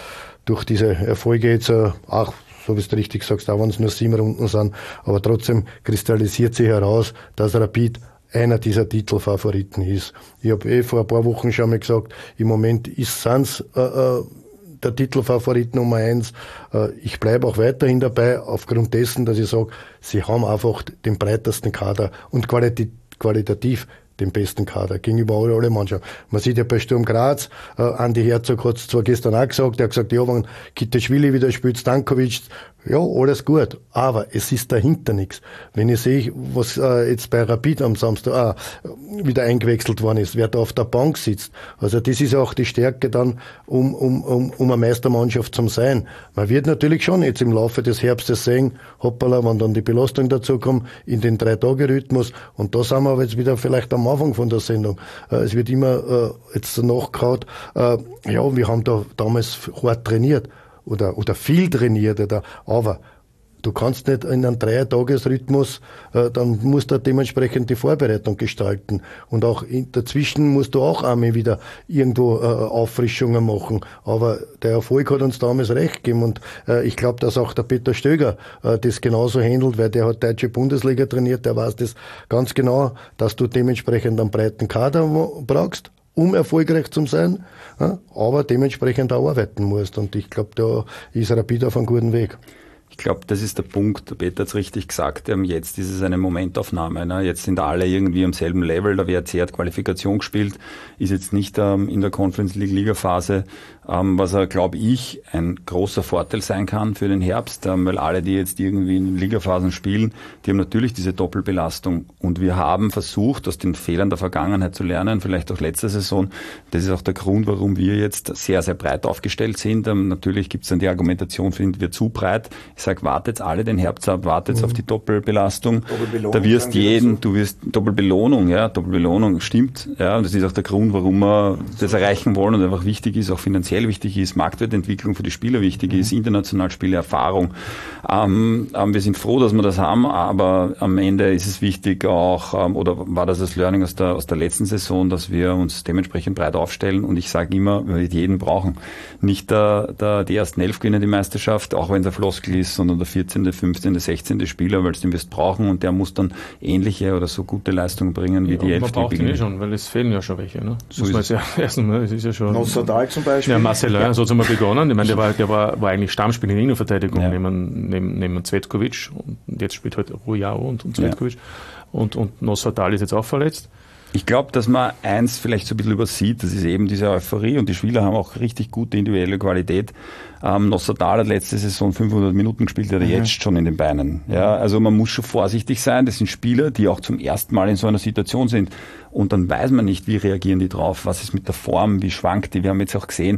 durch diese Erfolge jetzt äh, auch, so wie du richtig sagst, auch wenn es nur sieben Runden sind, aber trotzdem kristallisiert sich heraus, dass Rapid einer dieser Titelfavoriten ist. Ich habe eh vor ein paar Wochen schon mal gesagt, im Moment ist Sans äh, äh, der Titelfavorit Nummer eins. Äh, ich bleibe auch weiterhin dabei, aufgrund dessen, dass ich sage, sie haben einfach den breitesten Kader und qualitativ, qualitativ den besten Kader gegenüber alle, alle Mannschaften. Man sieht ja bei Sturm Graz, äh, Andi Herzog hat es zwar gestern auch gesagt, er hat gesagt, ja, wenn Kitaschwili wieder spielt, Stankovic, ja, alles gut, aber es ist dahinter nichts. Wenn ich sehe, was äh, jetzt bei Rapid am Samstag äh, wieder eingewechselt worden ist, wer da auf der Bank sitzt, also das ist auch die Stärke dann, um, um, um, um eine Meistermannschaft zu sein. Man wird natürlich schon jetzt im Laufe des Herbstes sehen, hoppala, wenn dann die Belastung dazu kommt, in den Drei-Tage-Rhythmus, und da sind wir aber jetzt wieder vielleicht am Anfang von der Sendung. Äh, es wird immer äh, jetzt nachgehaut, äh, ja, wir haben da damals hart trainiert. Oder, oder viel trainiert, oder, aber du kannst nicht in einem Dreier-Tages-Rhythmus, äh, dann musst du dementsprechend die Vorbereitung gestalten. Und auch in, dazwischen musst du auch einmal wieder irgendwo äh, Auffrischungen machen. Aber der Erfolg hat uns damals recht gegeben. Und äh, ich glaube, dass auch der Peter Stöger äh, das genauso handelt, weil der hat deutsche Bundesliga trainiert, der weiß das ganz genau, dass du dementsprechend einen breiten Kader brauchst, um erfolgreich zu sein, ja, aber dementsprechend auch arbeiten musst. Und ich glaube, da ist Rapid auf einem guten Weg. Ich glaube, das ist der Punkt, der Peter hat es richtig gesagt, jetzt ist es eine Momentaufnahme. Ne? Jetzt sind alle irgendwie am selben Level, der W R C hat Qualifikation gespielt, ist jetzt nicht ähm, in der Conference League Liga-Phase, ähm, was, glaube ich, ein großer Vorteil sein kann für den Herbst, ähm, weil alle, die jetzt irgendwie in Ligaphasen spielen, die haben natürlich diese Doppelbelastung, und wir haben versucht, aus den Fehlern der Vergangenheit zu lernen, vielleicht auch letzte Saison. Das ist auch der Grund, warum wir jetzt sehr, sehr breit aufgestellt sind. Ähm, natürlich gibt es dann die Argumentation, finden wir zu breit. Ich sage, wartet alle den Herbst ab, wartet mhm. auf die Doppelbelastung. Da wirst jeden, du wirst Doppelbelohnung, ja, Doppelbelohnung stimmt, ja, und das ist auch der Grund, warum wir das erreichen wollen und einfach wichtig ist, auch finanziell wichtig ist, Marktwertentwicklung für die Spieler wichtig mhm. ist, international Spielerfahrung. Ähm, ähm, wir sind froh, dass wir das haben, aber am Ende ist es wichtig auch, ähm, oder war das das Learning aus der, aus der letzten Saison, dass wir uns dementsprechend breit aufstellen, und ich sage immer, wir werden jeden brauchen. Nicht der, der, die ersten elf gewinnen die Meisterschaft, auch wenn der Floskel ist, sondern der vierzehnte, fünfzehnte, sechzehnte Spieler, weil es den wirst brauchen, und der muss dann ähnliche oder so gute Leistungen bringen wie ja, die elf. Man braucht ihn eh schon, weil es fehlen ja schon welche. Ne? So muss man ja erstens mal, es ist ja schon. Nossadal zum Beispiel. Ja, Marcelin, ja. So hat es mal begonnen. Ich meine, der war, der war, war eigentlich Stammspieler in der Innenverteidigung, ja. neben, neben, neben Cvetkovic, und jetzt spielt halt Rujao und, und Cvetkovic. Ja. Und, und Nossadal ist jetzt auch verletzt. Ich glaube, dass man eins vielleicht so ein bisschen übersieht, das ist eben diese Euphorie, und die Spieler haben auch richtig gute individuelle Qualität. Ähm, Nossadal hat letzte Saison fünfhundert Minuten gespielt, hat er mhm. jetzt schon in den Beinen. Ja, also man muss schon vorsichtig sein. Das sind Spieler, die auch zum ersten Mal in so einer Situation sind. Und dann weiß man nicht, wie reagieren die drauf, was ist mit der Form, wie schwankt die. Wir haben jetzt auch gesehen,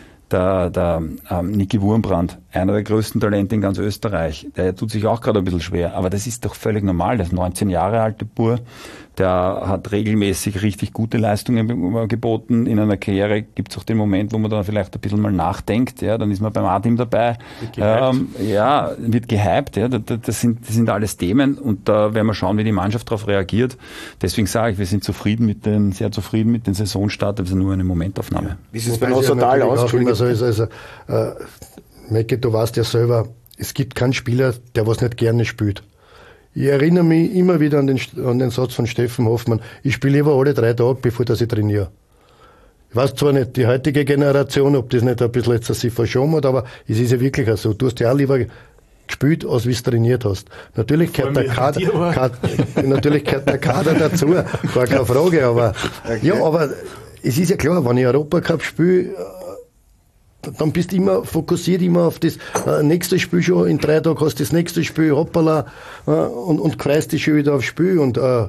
der, der ähm, Niki Wurmbrand, einer der größten Talente in ganz Österreich, der tut sich auch gerade ein bisschen schwer, aber das ist doch völlig normal. Der ist neunzehn Jahre alt, der Bur, der hat regelmäßig richtig gute Leistungen geboten. In einer Karriere gibt es auch den Moment, wo man dann vielleicht ein bisschen mal nachdenkt, ja, dann ist man beim A-Team dabei. Wird ähm, ja, wird gehypt, ja, das, das, sind, das sind alles Themen, und da werden wir schauen, wie die Mannschaft darauf reagiert. Deswegen sage ich, wir sind zufrieden mit den, sehr zufrieden mit dem Saisonstart, das ist nur eine Momentaufnahme. Ja. Wie sieht es bei Nossadal aus? Also, also, äh, Mecke, du weißt ja selber, es gibt keinen Spieler, der was nicht gerne spielt. Ich erinnere mich immer wieder an den, an den Satz von Steffen Hoffmann, ich spiele lieber alle drei Tage, bevor dass ich trainiere. Ich weiß zwar nicht, die heutige Generation, ob das nicht ein bisschen jetzt sich verschoben hat, aber es ist ja wirklich so. Du hast ja auch lieber gespielt, als wie du trainiert hast. Natürlich gehört der Kader, Kader, natürlich gehört der Kader dazu, gar keine Frage, aber, okay. ja, aber es ist ja klar, wenn ich Europacup spiele, dann bist du immer fokussiert immer auf das äh, nächste Spiel schon. In drei Tagen hast du das nächste Spiel, hoppala, äh, und, und kreist dich schon wieder aufs Spiel. Und äh, äh,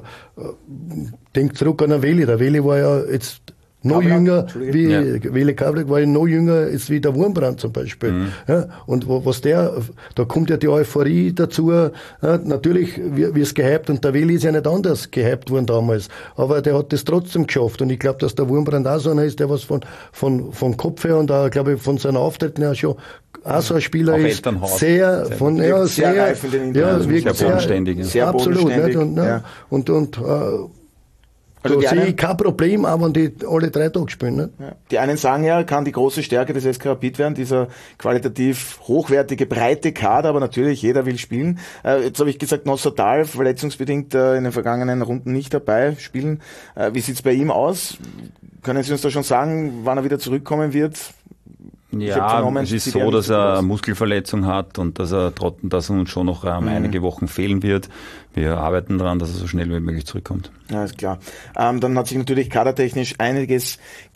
denk zurück an den Weli. Der Weli war ja jetzt noch Kabrak, jünger, wie ja. Weli Kabrak war ja noch jünger als wie der Wurmbrand zum Beispiel. Mhm. Ja, und wo, was der, da kommt ja die Euphorie dazu. Ja, natürlich wird es gehypt, und der Weli ist ja nicht anders gehypt worden damals. Aber der hat das trotzdem geschafft. Und ich glaube, dass der Wurmbrand auch so einer ist, der was von, von, von Kopf her und auch, glaube ich, von seinen Auftritten her schon auch so ein Spieler ist. Sehr, sehr, von, ja, sehr, sehr, reif in den ja, wirklich sehr bodenständig. Sehr, sehr absolut. Bodenständig. Nicht? Und, ja. und, und, äh, Also da sehe ich kein Problem, auch wenn die alle drei Tage spielen. Ne? Ja. Die einen sagen ja, kann die große Stärke des S K Rapid werden, dieser qualitativ hochwertige, breite Kader, aber natürlich, jeder will spielen. Äh, jetzt habe ich gesagt, Nossotal, verletzungsbedingt äh, in den vergangenen Runden nicht dabei spielen. Äh, wie sieht's bei ihm aus? Können Sie uns da schon sagen, wann er wieder zurückkommen wird? Ja, es ist so, dass er eine Muskelverletzung hat und dass er trotzdem, dass er uns schon noch ähm, mhm. einige Wochen fehlen wird. Wir arbeiten daran, dass er so schnell wie möglich zurückkommt. Ja, ist klar. Ähm, dann hat sich natürlich kadertechnisch einiges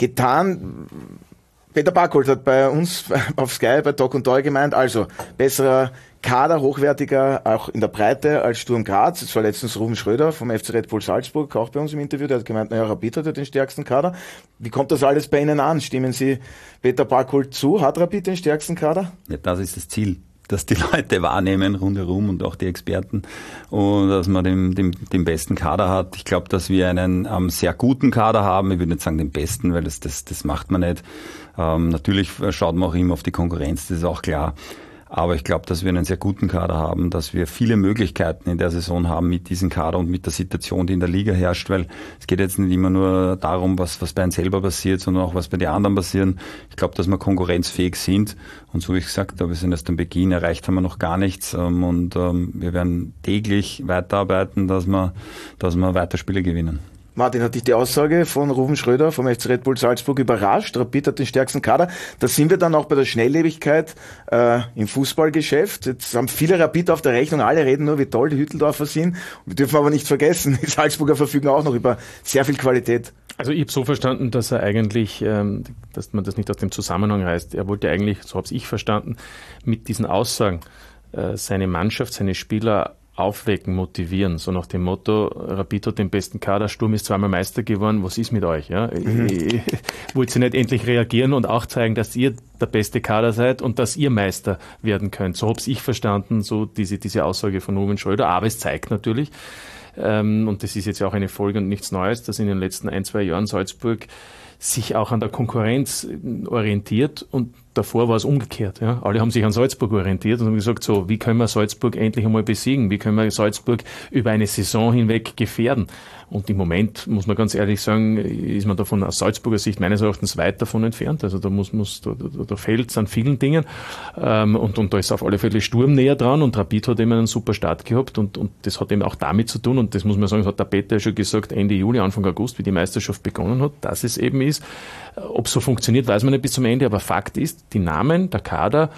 getan. Peter Barkholt hat bei uns auf Sky, bei Talk und Toy gemeint, also besserer Kader, hochwertiger, auch in der Breite als Sturm Graz. Es war letztens Ruben Schröder vom F C Red Bull Salzburg, auch bei uns im Interview, der hat gemeint, naja, Rapid hat ja den stärksten Kader. Wie kommt das alles bei Ihnen an? Stimmen Sie Peter Barkholt zu? Hat Rapid den stärksten Kader? Ja, das ist das Ziel, dass die Leute wahrnehmen rundherum und auch die Experten und dass man den, den, den besten Kader hat. Ich glaube, dass wir einen ähm, sehr guten Kader haben. Ich würde nicht sagen den besten, weil das, das, das macht man nicht. Ähm, natürlich schaut man auch immer auf die Konkurrenz, das ist auch klar. Aber ich glaube, dass wir einen sehr guten Kader haben, dass wir viele Möglichkeiten in der Saison haben mit diesem Kader und mit der Situation, die in der Liga herrscht, weil es geht jetzt nicht immer nur darum, was, was bei uns selber passiert, sondern auch, was bei den anderen passieren. Ich glaube, dass wir konkurrenzfähig sind und so wie ich gesagt habe, wir sind erst am Beginn, erreicht haben wir noch gar nichts und ähm, wir werden täglich weiterarbeiten, dass wir, dass wir weiter Spiele gewinnen. Martin, hat dich die Aussage von Ruben Schröder vom F C Red Bull Salzburg überrascht? Rapid hat den stärksten Kader. Da sind wir dann auch bei der Schnelllebigkeit äh, im Fußballgeschäft. Jetzt haben viele Rapid auf der Rechnung, alle reden nur, wie toll die Hütteldorfer sind. Wir dürfen aber nicht vergessen, die Salzburger verfügen auch noch über sehr viel Qualität. Also ich habe so verstanden, dass er eigentlich, ähm, dass man das nicht aus dem Zusammenhang reißt. Er wollte eigentlich, so habe ich verstanden, mit diesen Aussagen äh, seine Mannschaft, seine Spieler aufwecken, motivieren, so nach dem Motto, Rapid hat den besten Kader, Sturm ist zweimal Meister geworden, was ist mit euch? Ja? Mhm. Ich, ich, wollt ihr nicht endlich reagieren und auch zeigen, dass ihr der beste Kader seid und dass ihr Meister werden könnt? So habe ich verstanden, so diese, diese Aussage von Ruben Schröder, aber es zeigt natürlich, ähm, und das ist jetzt ja auch eine Folge und nichts Neues, dass in den letzten ein, zwei Jahren Salzburg sich auch an der Konkurrenz orientiert und davor war es umgekehrt. Ja. Alle haben sich an Salzburg orientiert und haben gesagt, so, wie können wir Salzburg endlich einmal besiegen? Wie können wir Salzburg über eine Saison hinweg gefährden? Und im Moment, muss man ganz ehrlich sagen, ist man davon aus Salzburger Sicht meines Erachtens weit davon entfernt. Also da muss, muss, da, da, da fehlt es an vielen Dingen. Ähm, und, und da ist auf alle Fälle Sturm näher dran und Rapid hat immer einen super Start gehabt und, und das hat eben auch damit zu tun und das muss man sagen, das hat der Peter ja schon gesagt, Ende Juli, Anfang August, wie die Meisterschaft begonnen hat, dass es eben ist. Ob es so funktioniert, weiß man nicht bis zum Ende, aber Fakt ist, die Namen, der Kader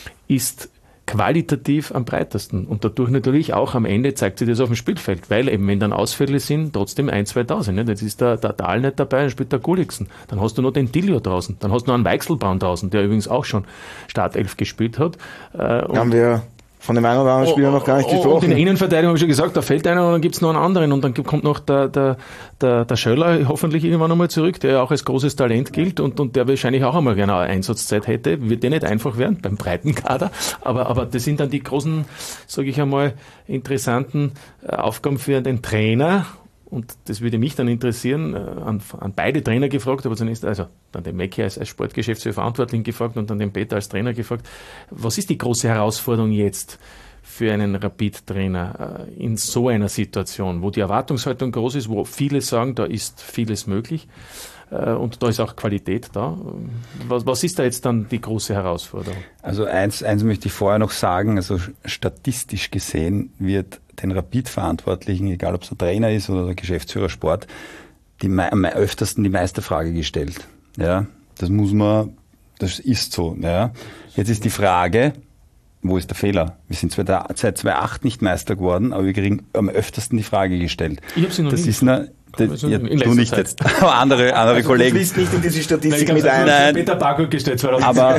ist qualitativ am breitesten und dadurch natürlich auch am Ende zeigt sich das auf dem Spielfeld, weil eben, wenn dann Ausfälle sind, trotzdem ein, zwei da sind. Jetzt ist der, der Dahl nicht dabei, dann spielt der Gulliksen. Dann hast du noch den Dilio draußen, dann hast du noch einen Weichselbaum draußen, der übrigens auch schon Startelf gespielt hat. Äh, haben wir von dem einen oder anderen Spieler oh, noch gar nicht gesprochen. Und in der Innenverteidigung habe ich schon gesagt, da fällt einer und dann gibt es noch einen anderen und dann kommt noch der, der, der, der Schöller hoffentlich irgendwann einmal zurück, der ja auch als großes Talent gilt und, und der wahrscheinlich auch einmal gerne Einsatzzeit hätte. Wird der nicht einfach werden beim breiten Kader, aber, aber das sind dann die großen, sage ich einmal, interessanten Aufgaben für den Trainer. Und das würde mich dann interessieren, an, an beide Trainer gefragt, aber zunächst, also dann den Mecki als, als Sportgeschäftsführer Verantwortlichen gefragt und dann den Peter als Trainer gefragt, was ist die große Herausforderung jetzt für einen Rapid-Trainer äh, in so einer Situation, wo die Erwartungshaltung groß ist, wo viele sagen, da ist vieles möglich äh, und da ist auch Qualität da. Was, was ist da jetzt dann die große Herausforderung? Also eins, eins möchte ich vorher noch sagen, also statistisch gesehen wird den Rapid-Verantwortlichen, egal ob es der Trainer ist oder der Geschäftsführer Sport, die, am öftersten die Meisterfrage gestellt. Ja, das muss man, das ist so. Ja. Jetzt ist die Frage, wo ist der Fehler? Wir sind seit zweitausendacht nicht Meister geworden, aber wir kriegen am öftersten die Frage gestellt. Ich habe sie noch das nie ist eine, das, ja, in du nicht Zeit. Jetzt, aber andere, andere also Kollegen. Du fließt nicht in diese Statistik Nein, mit ein. Nein, Peter Barkholt gestellt. Aber,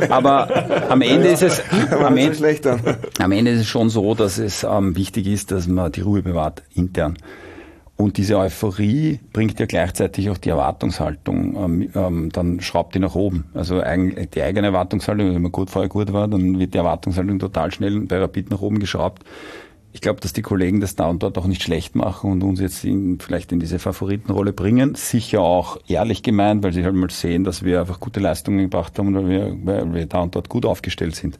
aber am Ende ist es, am Ende, schlecht dann. am Ende ist es schon so, dass es ähm, wichtig ist, dass man die Ruhe bewahrt, intern. Und diese Euphorie bringt ja gleichzeitig auch die Erwartungshaltung, ähm, ähm, dann schraubt die nach oben. Also eigentlich die eigene Erwartungshaltung, wenn man gut vorher gut war, dann wird die Erwartungshaltung total schnell bei Rapid nach oben geschraubt. Ich glaube, dass die Kollegen das da und dort auch nicht schlecht machen und uns jetzt in, vielleicht in diese Favoritenrolle bringen. Sicher auch ehrlich gemeint, weil sie halt mal sehen, dass wir einfach gute Leistungen gebracht haben und weil wir, weil wir da und dort gut aufgestellt sind.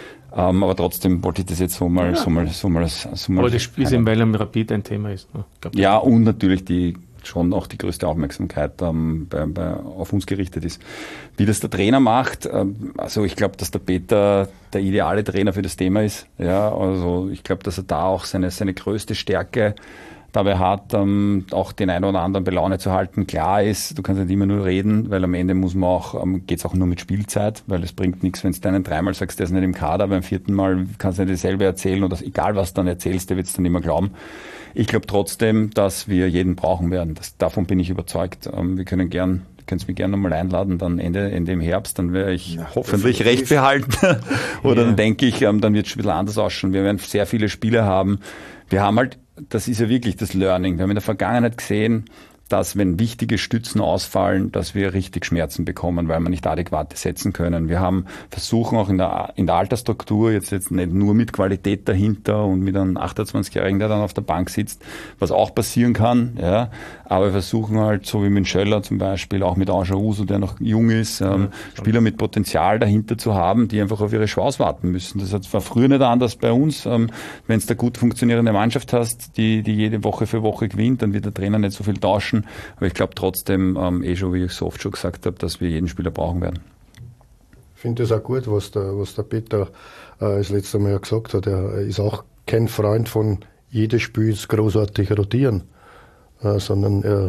Um, aber trotzdem wollte ich das jetzt so mal, ja. so mal, so mal, so mal. Aber das ist eben, weil am Rapid ein Thema ist. Ne? Ja, und natürlich die, schon auch die größte Aufmerksamkeit ähm, bei, bei, auf uns gerichtet ist. Wie das der Trainer macht, ähm, also ich glaube, dass der Peter der ideale Trainer für das Thema ist. Ja, also ich glaube, dass er da auch seine, seine größte Stärke dabei hat, ähm, auch den einen oder anderen bei Laune zu halten. Klar ist, du kannst nicht immer nur reden, weil am Ende muss man auch, ähm, geht's auch nur mit Spielzeit, weil es bringt nichts, wenn du deinen dreimal sagst, der ist nicht im Kader, beim vierten Mal kannst du nicht dasselbe erzählen oder egal was du dann erzählst, der wird's dann immer glauben. Ich glaube trotzdem, dass wir jeden brauchen werden. Das, davon bin ich überzeugt. Ähm, wir können gern Du kannst mich gerne nochmal einladen, dann Ende, Ende im Herbst, dann werde ich ja, hoffentlich recht behalten. Oder ja. Dann denke ich, ähm, dann wird es ein bisschen anders ausschauen. Wir werden sehr viele Spiele haben. Wir haben halt, das ist ja wirklich das Learning. Wir haben in der Vergangenheit gesehen, dass wenn wichtige Stützen ausfallen, dass wir richtig Schmerzen bekommen, weil wir nicht adäquat setzen können. Wir haben versuchen auch in der, in der Altersstruktur, jetzt, jetzt nicht nur mit Qualität dahinter und mit einem achtundzwanzigjährigen, der dann auf der Bank sitzt, was auch passieren kann, ja. Aber wir versuchen halt, so wie mit Schöller zum Beispiel, auch mit Ange Uso, der noch jung ist, ähm, ja, Spieler mit Potenzial dahinter zu haben, die einfach auf ihre Chance warten müssen. Das war früher nicht anders bei uns. Ähm, wenn du eine gut funktionierende Mannschaft hast, die, die jede Woche für Woche gewinnt, dann wird der Trainer nicht so viel tauschen. Aber ich glaube trotzdem, ähm, eh schon, wie ich so oft schon gesagt habe, dass wir jeden Spieler brauchen werden. Ich finde das auch gut, was der, was der Peter äh, das letzte Mal gesagt hat. Er ist auch kein Freund von jedes Spiel großartig rotieren, äh, sondern er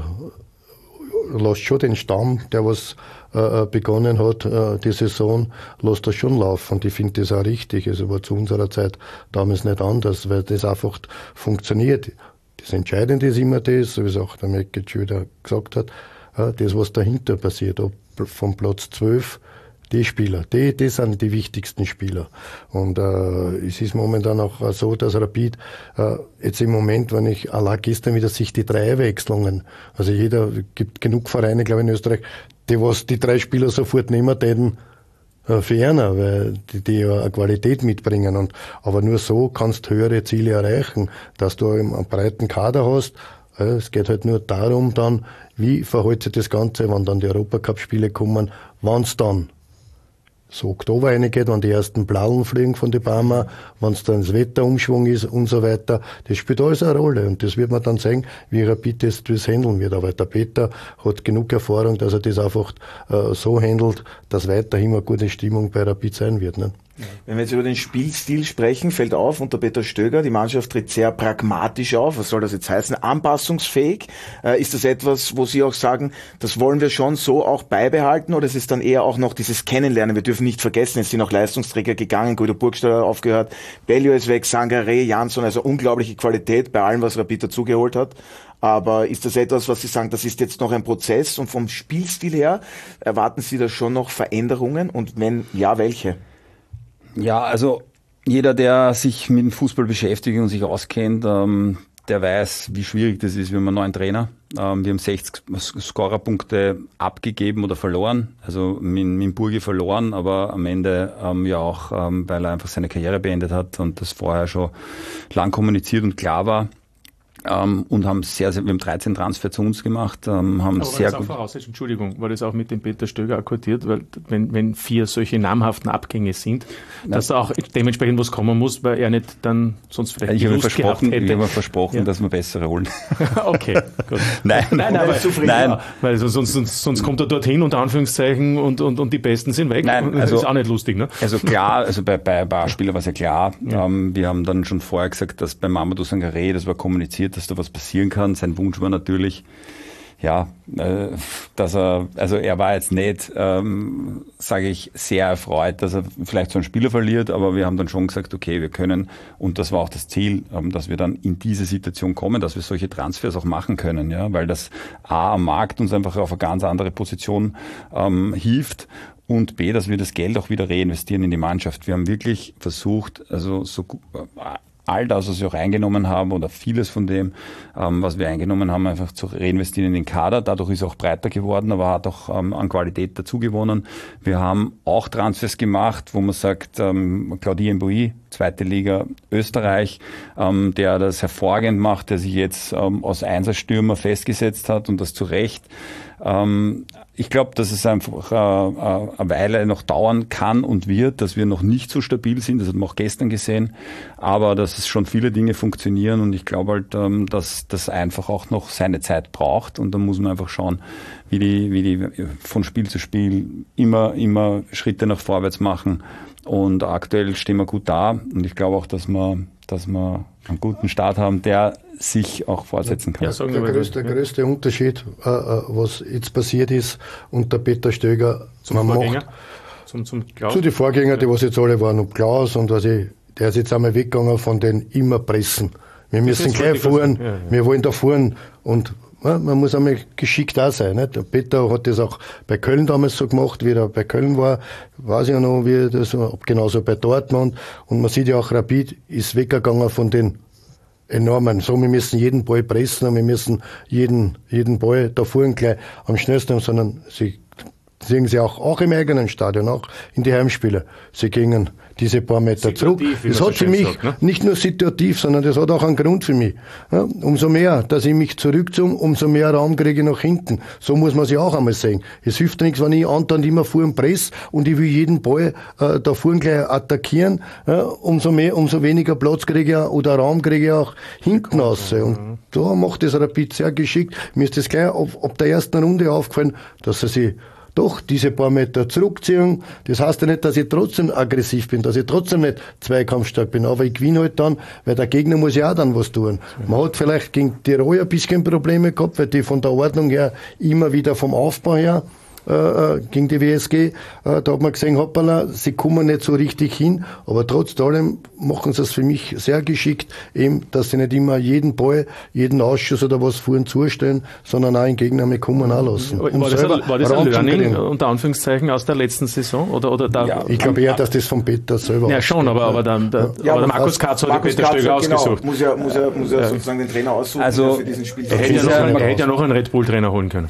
lässt schon den Stamm, der was äh, begonnen hat, äh, die Saison, lässt das schon laufen. Und ich finde das auch richtig. Es war zu unserer Zeit damals nicht anders, weil das einfach funktioniert. Das Entscheidende ist immer das, so wie es auch der Mekic wieder gesagt hat, ja, das, was dahinter passiert, ob vom Platz zwölf, die Spieler, die, die sind die wichtigsten Spieler. Und äh, es ist momentan auch so, dass Rapid äh, jetzt im Moment, wenn ich allein gestern wieder sich die Dreierwechslungen, also jeder, gibt genug Vereine, glaube ich, in Österreich, die was die drei Spieler sofort nehmen täten, für einer, weil die, die ja eine Qualität mitbringen. Und, aber nur so kannst du höhere Ziele erreichen, dass du einen breiten Kader hast. Es geht halt nur darum dann, wie verhält sich das Ganze, wenn dann die Europacup-Spiele kommen, wann es dann so Oktober reingeht, wenn die ersten Blauen fliegen von den Barmer, wenn es dann das Wetterumschwung ist und so weiter. Das spielt alles eine Rolle und das wird man dann sehen, wie Rapid das, das handeln wird. Aber der Peter hat genug Erfahrung, dass er das einfach äh, so handelt, dass weiterhin eine gute Stimmung bei Rapid sein wird. Ne? Wenn wir jetzt über den Spielstil sprechen, fällt auf, unter Peter Stöger, die Mannschaft tritt sehr pragmatisch auf. Was soll das jetzt heißen? Anpassungsfähig? Äh, ist das etwas, wo Sie auch sagen, das wollen wir schon so auch beibehalten, oder ist es dann eher auch noch dieses Kennenlernen? Wir dürfen nicht vergessen, es sind auch Leistungsträger gegangen, Guido Burgstaller hat aufgehört, Bellio ist weg, Sangaré, Jansson, also unglaubliche Qualität bei allem, was Rapid dazugeholt hat. Aber ist das etwas, was Sie sagen, das ist jetzt noch ein Prozess, und vom Spielstil her erwarten Sie da schon noch Veränderungen, und wenn ja, welche? Ja, also jeder, der sich mit dem Fußball beschäftigt und sich auskennt, ähm, der weiß, wie schwierig das ist. Wir haben einen neuen Trainer. Ähm, wir haben sechzig Scorerpunkte abgegeben oder verloren. Also mit, mit Burgi verloren, aber am Ende ähm, ja auch, ähm, weil er einfach seine Karriere beendet hat und das vorher schon lang kommuniziert und klar war. Ähm, und haben sehr, sehr, wir haben dreizehn Transfer zu uns gemacht, ähm, haben aber sehr das gut. Auch Entschuldigung, war das auch mit dem Peter Stöger akkordiert, weil wenn, wenn vier solche namhaften Abgänge sind, ja, dass da auch dementsprechend was kommen muss, weil er nicht dann sonst vielleicht ich die habe Lust versprochen, gehabt hätte. Ich habe versprochen, ja, dass wir bessere holen. Okay, gut. Nein, nein, aber, nein. Ja, weil sonst, sonst, sonst kommt er dorthin, unter Anführungszeichen, und, und, und die Besten sind weg. Nein, also, das ist auch nicht lustig, ne? Also klar, also bei, bei Barspieler war es ja klar. Ja. Ähm, wir haben dann schon vorher gesagt, dass bei Mamadou Sangaré, das war kommuniziert, dass da was passieren kann. Sein Wunsch war natürlich, ja, äh, dass er, also er war jetzt nicht, ähm, sage ich, sehr erfreut, dass er vielleicht so einen Spieler verliert, aber wir haben dann schon gesagt, okay, wir können, und das war auch das Ziel, ähm, dass wir dann in diese Situation kommen, dass wir solche Transfers auch machen können, ja, weil das A, am Markt uns einfach auf eine ganz andere Position ähm, hieft, und B, dass wir das Geld auch wieder reinvestieren in die Mannschaft. Wir haben wirklich versucht, also so äh, all das, was wir auch eingenommen haben, oder vieles von dem, ähm, was wir eingenommen haben, einfach zu reinvestieren in den Kader. Dadurch ist er auch breiter geworden, aber hat auch ähm, an Qualität dazu gewonnen. Wir haben auch Transfers gemacht, wo man sagt, ähm, Claudia Mbui, zweite Liga Österreich, ähm, der das hervorragend macht, der sich jetzt ähm, als Einserstürmer festgesetzt hat, und das zu Recht. Ähm, ich glaube, dass es einfach äh, eine Weile noch dauern kann und wird, dass wir noch nicht so stabil sind. Das hat man auch gestern gesehen. Aber dass es schon viele Dinge funktionieren und ich glaube halt, ähm, dass das einfach auch noch seine Zeit braucht und da muss man einfach schauen, wie die, wie die von Spiel zu Spiel immer, immer Schritte nach vorwärts machen. Und aktuell stehen wir gut da und ich glaube auch, dass wir, dass wir einen guten Start haben, der sich auch fortsetzen kann. Ja, der größte, der größte Unterschied, äh, was jetzt passiert ist unter Peter Stöger, zum man Vorgänger? macht zum, zum Klaus? zu den Vorgängern, die was jetzt alle waren, und Klaus und was ich, der ist jetzt einmal weggegangen von den immer pressen. Wir müssen gleich fahren, ja, ja. wir wollen da fahren und ja, man muss einmal geschickt da sein. Nicht? Der Peter hat das auch bei Köln damals so gemacht, wie er bei Köln war, weiß ich noch, wie das, genauso bei Dortmund. Und man sieht ja auch, Rapid ist weggegangen von den enormen. So, wir müssen jeden Ball pressen und wir müssen jeden, jeden Ball da vorne gleich am schnellsten haben, sondern sie sehen sie auch, auch im eigenen Stadion, auch in die Heimspiele. Sie gingen diese paar Meter situativ, zurück. Das hat für mich sagt, ne? nicht nur situativ, sondern das hat auch einen Grund für mich. Ja, umso mehr, dass ich mich zurückziehe, umso mehr Raum kriege ich nach hinten. So muss man sich auch einmal sehen. Es hilft nichts, wenn ich andauernd immer vor dem Press und ich will jeden Ball äh, da vorne gleich attackieren. Ja, umso mehr, umso weniger Platz kriege ich auch, oder Raum kriege ich auch hinten raus. Und da macht das Rapid sehr geschickt. Mir ist das gleich ab, ab der ersten Runde aufgefallen, dass er sich doch diese paar Meter zurückziehen. Das heißt ja nicht, dass ich trotzdem aggressiv bin, dass ich trotzdem nicht zweikampfstark bin, aber ich gewinne halt dann, weil der Gegner muss ja auch dann was tun. Man hat vielleicht gegen Tirol ein bisschen Probleme gehabt, weil die von der Ordnung her immer wieder vom Aufbau her äh, gegen die W S G, äh, da hat man gesehen, hoppala, sie kommen nicht so richtig hin, aber trotz allem machen sie es für mich sehr geschickt, eben, dass sie nicht immer jeden Ball, jeden Ausschuss oder was vorhin zustellen, sondern auch den Gegner mit kommen auch lassen. Um war, das ein, war das ein Learning, unter Anführungszeichen, aus der letzten Saison? Oder, oder da, ja, ich glaube eher, dass das von Peter selber ja, schon, aber, aber, dann, der, ja, aber der Markus Katz hat Markus Peter Stöger genau, ausgesucht. Muss ja, muss ja, muss ja, ja sozusagen den Trainer aussuchen, also, für diesen Spiel. Er hätte ja, noch, einen, er hätte ja noch einen Red Bull-Trainer holen können.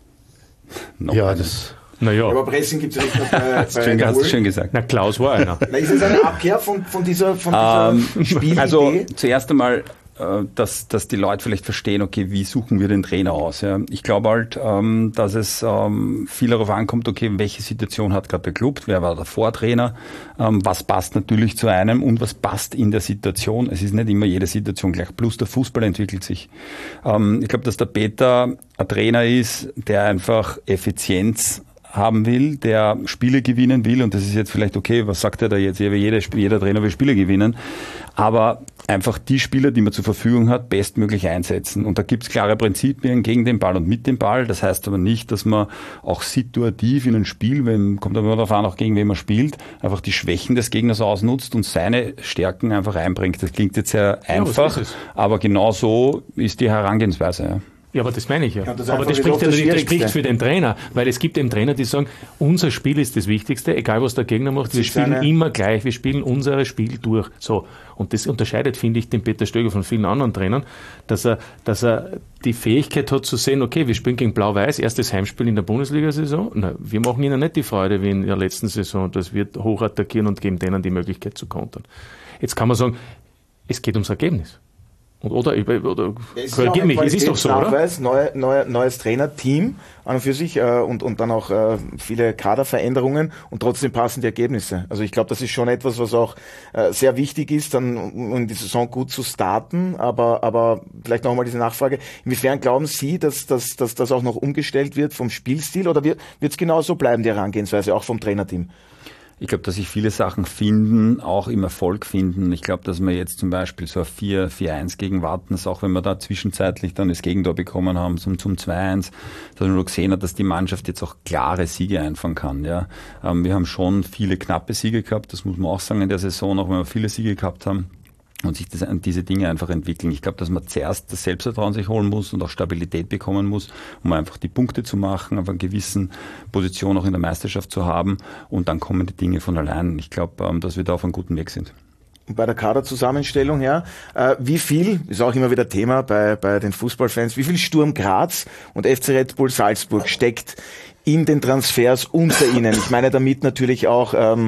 No, ja, das... Naja. Aber Pressing gibt es ja nicht nur bei, bei schön, hast du schön gesagt. Na, Klaus war einer. Na, ist es eine Abkehr von, von dieser, von dieser ähm, Spielidee? Also zuerst einmal, äh, dass, dass die Leute vielleicht verstehen, okay, wie suchen wir den Trainer aus? Ja? Ich glaube halt, ähm, dass es ähm, viel darauf ankommt, okay, welche Situation hat gerade der Club, wer war der Vortrainer, ähm, was passt natürlich zu einem und was passt in der Situation. Es ist nicht immer jede Situation gleich, plus der Fußball entwickelt sich. Ähm, ich glaube, dass der Peter ein Trainer ist, der einfach Effizienz haben will, der Spiele gewinnen will, und das ist jetzt vielleicht okay, was sagt er da jetzt? Jeder, jeder Trainer will Spiele gewinnen, aber einfach die Spieler, die man zur Verfügung hat, bestmöglich einsetzen. Und da gibt es klare Prinzipien gegen den Ball und mit dem Ball. Das heißt aber nicht, dass man auch situativ in ein Spiel, wenn, kommt aber darauf an, auch gegen wen man spielt, einfach die Schwächen des Gegners ausnutzt und seine Stärken einfach einbringt. Das klingt jetzt sehr einfach, ja, aber genau so ist die Herangehensweise. Ja. Ja, aber das meine ich ja. ja das aber das spricht ja das spricht für den Trainer, weil es gibt eben Trainer, die sagen, unser Spiel ist das Wichtigste, egal was der Gegner macht, wir spielen immer gleich, wir spielen unser Spiel durch. So. Und das unterscheidet, finde ich, den Peter Stöger von vielen anderen Trainern, dass er, dass er die Fähigkeit hat zu sehen, okay, wir spielen gegen Blau-Weiß, erstes Heimspiel in der Bundesliga-Saison. Na, wir machen ihnen nicht die Freude wie in der letzten Saison, dass wir hoch attackieren und geben denen die Möglichkeit zu kontern. Jetzt kann man sagen, es geht ums Ergebnis. Oder, oder korrigiert mich, es ist doch so, oder? Neue, neue, neues Trainerteam an und für sich äh, und, und dann auch äh, viele Kaderveränderungen und trotzdem passen die Ergebnisse. Also ich glaube, das ist schon etwas, was auch äh, sehr wichtig ist, dann um die Saison gut zu starten. Aber, aber vielleicht noch einmal diese Nachfrage. Inwiefern glauben Sie, dass, dass, dass das auch noch umgestellt wird vom Spielstil oder wird es genauso bleiben, die Herangehensweise, auch vom Trainerteam? Ich glaube, dass sich viele Sachen finden, auch im Erfolg finden. Ich glaube, dass wir jetzt zum Beispiel so ein vier vier eins gegen Wattens, auch wenn wir da zwischenzeitlich dann das Gegentor bekommen haben zum, zum zwei eins, dass man gesehen hat, dass die Mannschaft jetzt auch klare Siege einfangen kann. Ja. Ähm, wir haben schon viele knappe Siege gehabt, das muss man auch sagen in der Saison, auch wenn wir viele Siege gehabt haben. Und sich das, diese Dinge einfach entwickeln. Ich glaube, dass man zuerst das Selbstvertrauen sich holen muss und auch Stabilität bekommen muss, um einfach die Punkte zu machen, auf einer gewissen Position auch in der Meisterschaft zu haben. Und dann kommen die Dinge von allein. Ich glaube, dass wir da auf einem guten Weg sind. Bei der Kaderzusammenstellung, ja, äh, wie viel, ist auch immer wieder Thema bei, bei den Fußballfans, wie viel Sturm Graz und F C Red Bull Salzburg steckt in den Transfers unter ihnen? Ich meine damit natürlich auch ähm,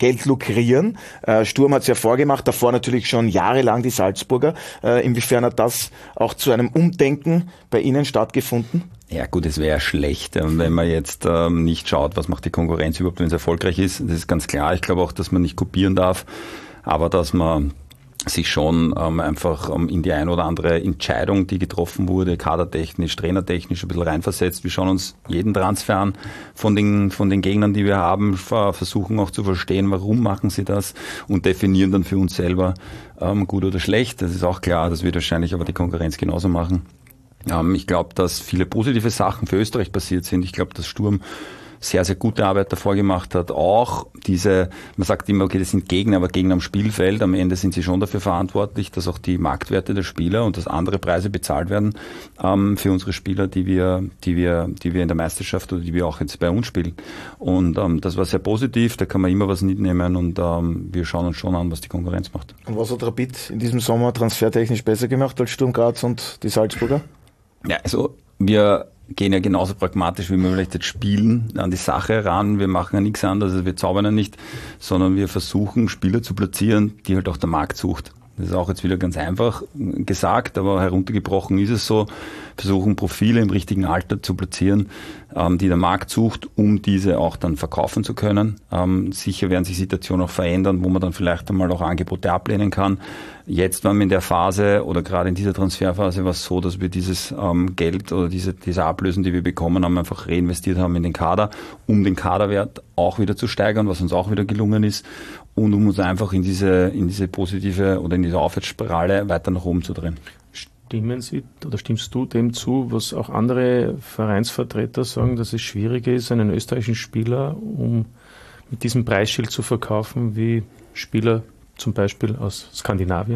Geld lukrieren. Äh, Sturm hat es ja vorgemacht, davor natürlich schon jahrelang die Salzburger. Äh, inwiefern hat das auch zu einem Umdenken bei Ihnen stattgefunden? Ja gut, es wäre schlecht, wenn man jetzt ähm, nicht schaut, was macht die Konkurrenz überhaupt, wenn es erfolgreich ist. Das ist ganz klar. Ich glaube auch, dass man nicht kopieren darf, aber dass man sich schon ähm, einfach ähm, in die ein oder andere Entscheidung, die getroffen wurde, kadertechnisch, trainertechnisch ein bisschen reinversetzt. Wir schauen uns jeden Transfer an von den, von den Gegnern, die wir haben, versuchen auch zu verstehen, warum machen sie das und definieren dann für uns selber ähm, gut oder schlecht. Das ist auch klar, das wird wahrscheinlich aber die Konkurrenz genauso machen. Ähm, ich glaube, dass viele positive Sachen für Österreich passiert sind. Ich glaube, dass Sturm sehr, sehr gute Arbeit davor gemacht hat. Auch diese, man sagt immer, okay, das sind Gegner, aber Gegner am Spielfeld. Am Ende sind sie schon dafür verantwortlich, dass auch die Marktwerte der Spieler und dass andere Preise bezahlt werden ähm, für unsere Spieler, die wir, die wir, die wir in der Meisterschaft oder die wir auch jetzt bei uns spielen. Und ähm, das war sehr positiv. Da kann man immer was mitnehmen und ähm, wir schauen uns schon an, was die Konkurrenz macht. Und was hat Rapid in diesem Sommer transfertechnisch besser gemacht als Sturm Graz und die Salzburger? Ja, also wir gehen ja genauso pragmatisch, wie wir vielleicht jetzt spielen, an die Sache ran. Wir machen ja nichts anderes, also wir zaubern ja nicht, sondern wir versuchen, Spieler zu platzieren, die halt auch der Markt sucht. Das ist auch jetzt wieder ganz einfach gesagt, aber heruntergebrochen ist es so. Versuchen Profile im richtigen Alter zu platzieren, ähm, die der Markt sucht, um diese auch dann verkaufen zu können. Ähm, sicher werden sich Situationen auch verändern, wo man dann vielleicht einmal auch Angebote ablehnen kann. Jetzt waren wir in der Phase oder gerade in dieser Transferphase war es so, dass wir dieses ähm, Geld oder diese, diese Ablösen, die wir bekommen haben, einfach reinvestiert haben in den Kader, um den Kaderwert auch wieder zu steigern, was uns auch wieder gelungen ist und um uns einfach in diese, in diese positive oder in diese Aufwärtsspirale weiter nach oben zu drehen. Stimmen Sie oder stimmst du dem zu, was auch andere Vereinsvertreter sagen, dass es schwieriger ist, einen österreichischen Spieler um mit diesem Preisschild zu verkaufen, wie Spieler zum Beispiel aus Skandinavien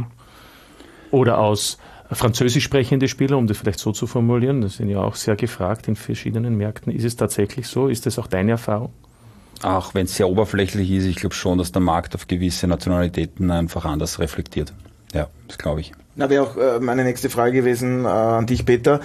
oder aus französisch sprechende Spieler, um das vielleicht so zu formulieren, das sind ja auch sehr gefragt in verschiedenen Märkten. Ist es tatsächlich so? Ist das auch deine Erfahrung? Auch wenn es sehr oberflächlich ist, ich glaube schon, dass der Markt auf gewisse Nationalitäten einfach anders reflektiert. Ja, das glaube ich. Na, wäre auch äh, meine nächste Frage gewesen äh, an dich, Peter.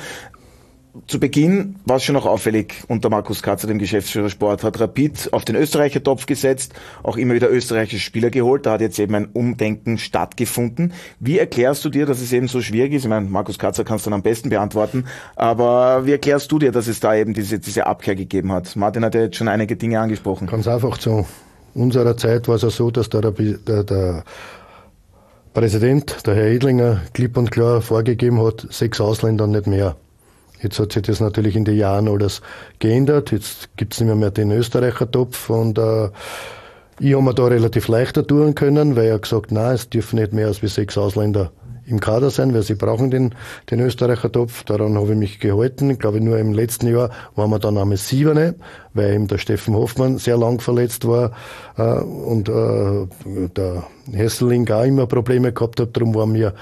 Zu Beginn war es schon noch auffällig unter Markus Katzer, dem Geschäftsführer Sport, hat Rapid auf den Österreicher-Topf gesetzt, auch immer wieder österreichische Spieler geholt. Da hat jetzt eben ein Umdenken stattgefunden. Wie erklärst du dir, dass es eben so schwierig ist? Ich meine, Markus Katzer kann es dann am besten beantworten, aber wie erklärst du dir, dass es da eben diese, diese Abkehr gegeben hat? Martin hat ja jetzt schon einige Dinge angesprochen. Ganz einfach zu unserer Zeit war es ja so, dass der, der, der Präsident, der Herr Edlinger, klipp und klar vorgegeben hat, sechs Ausländer, nicht mehr. Jetzt hat sich das natürlich in den Jahren alles geändert. Jetzt gibt es nicht mehr, mehr den Österreicher-Topf und äh, ich habe mir da relativ leichter tun können, weil er gesagt, nein, es dürfen nicht mehr als wie sechs Ausländer im Kader sein, weil sie brauchen den, den Österreicher-Topf. Daran habe ich mich gehalten. Ich glaube, nur im letzten Jahr waren wir dann einmal siebene, weil eben der Steffen Hoffmann sehr lang verletzt war äh, und äh, der Hesseling auch immer Probleme gehabt hat. Darum waren wir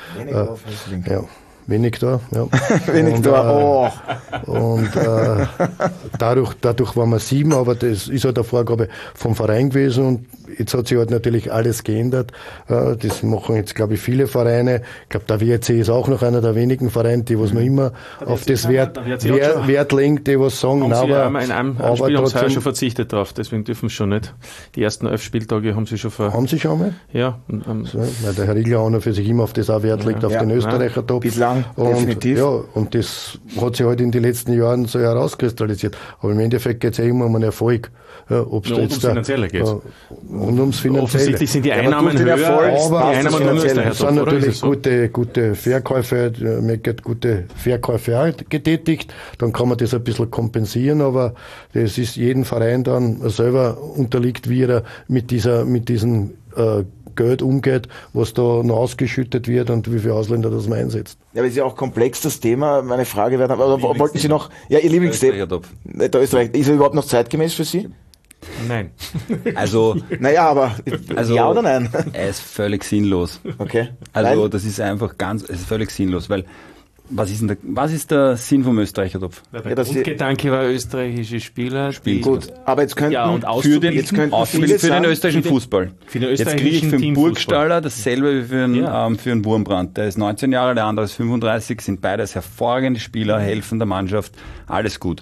äh, ja, wenig da. Ja. wenig und, da, oh. Äh, und äh, dadurch, dadurch waren wir sieben, aber das ist halt eine Vorgabe vom Verein gewesen und jetzt hat sich halt natürlich alles geändert. Äh, das machen jetzt, glaube ich, viele Vereine. Ich glaube, der W R C ist auch noch einer der wenigen Vereine, die was noch immer auf das Wert, Wert, Wert legen, die was sagen. Haben na, sie aber, in einem, einem Spiel haben sie heuer schon verzichtet drauf, deswegen dürfen sie schon nicht. Die ersten elf Spieltage haben sie schon ver... Haben sie schon mal? Ja. Und, um, so, weil der Herr Riegler auch noch für sich immer auf das auch Wert legt, ja, auf ja, den Österreicher-Topf. Bislang, und, definitiv. Ja, und das hat sich halt in den letzten Jahren so herauskristallisiert. Aber im Endeffekt geht es ja immer um einen Erfolg. Ja, ob's ja, da und jetzt ums Finanzielle geht es. Ja, und ums Finanzielle. Offensichtlich sind die Einnahmen ja, höher, Erfolg, aber die Einnahmen nur es sind natürlich so? gute, gute Verkäufe, Meckert gute Verkäufe auch getätigt, dann kann man das ein bisschen kompensieren, aber das ist jeden Verein dann selber unterliegt, wie er mit dieser, mit diesen äh, Geld umgeht, was da noch ausgeschüttet wird und wie viele Ausländer das man einsetzt. Ja, aber ist ja auch komplex das Thema. Meine Frage wäre, aber wollten Sie noch, ja, Ihr Lieblingsthema, der Österreich, ist er überhaupt noch zeitgemäß für Sie? Nein. Also, naja, aber also, ja oder nein? Er ist völlig sinnlos. Okay. Also, weil? das ist einfach ganz, es ist völlig sinnlos, weil Was ist, denn der, was ist der Sinn vom Österreicher-Topf? Ja, der ja, Grundgedanke war, österreichische Spieler spielen. Gut, aber jetzt könnten, ja, und für den, jetzt könnten für, den, für den österreichischen Fußball. Für den jetzt kriege ich für den Burgstaller dasselbe wie für einen, ja. ähm, für einen Wurmbrand. Der ist neunzehn Jahre, der andere ist fünfunddreißig, sind beides hervorragende Spieler, helfen der Mannschaft, alles gut.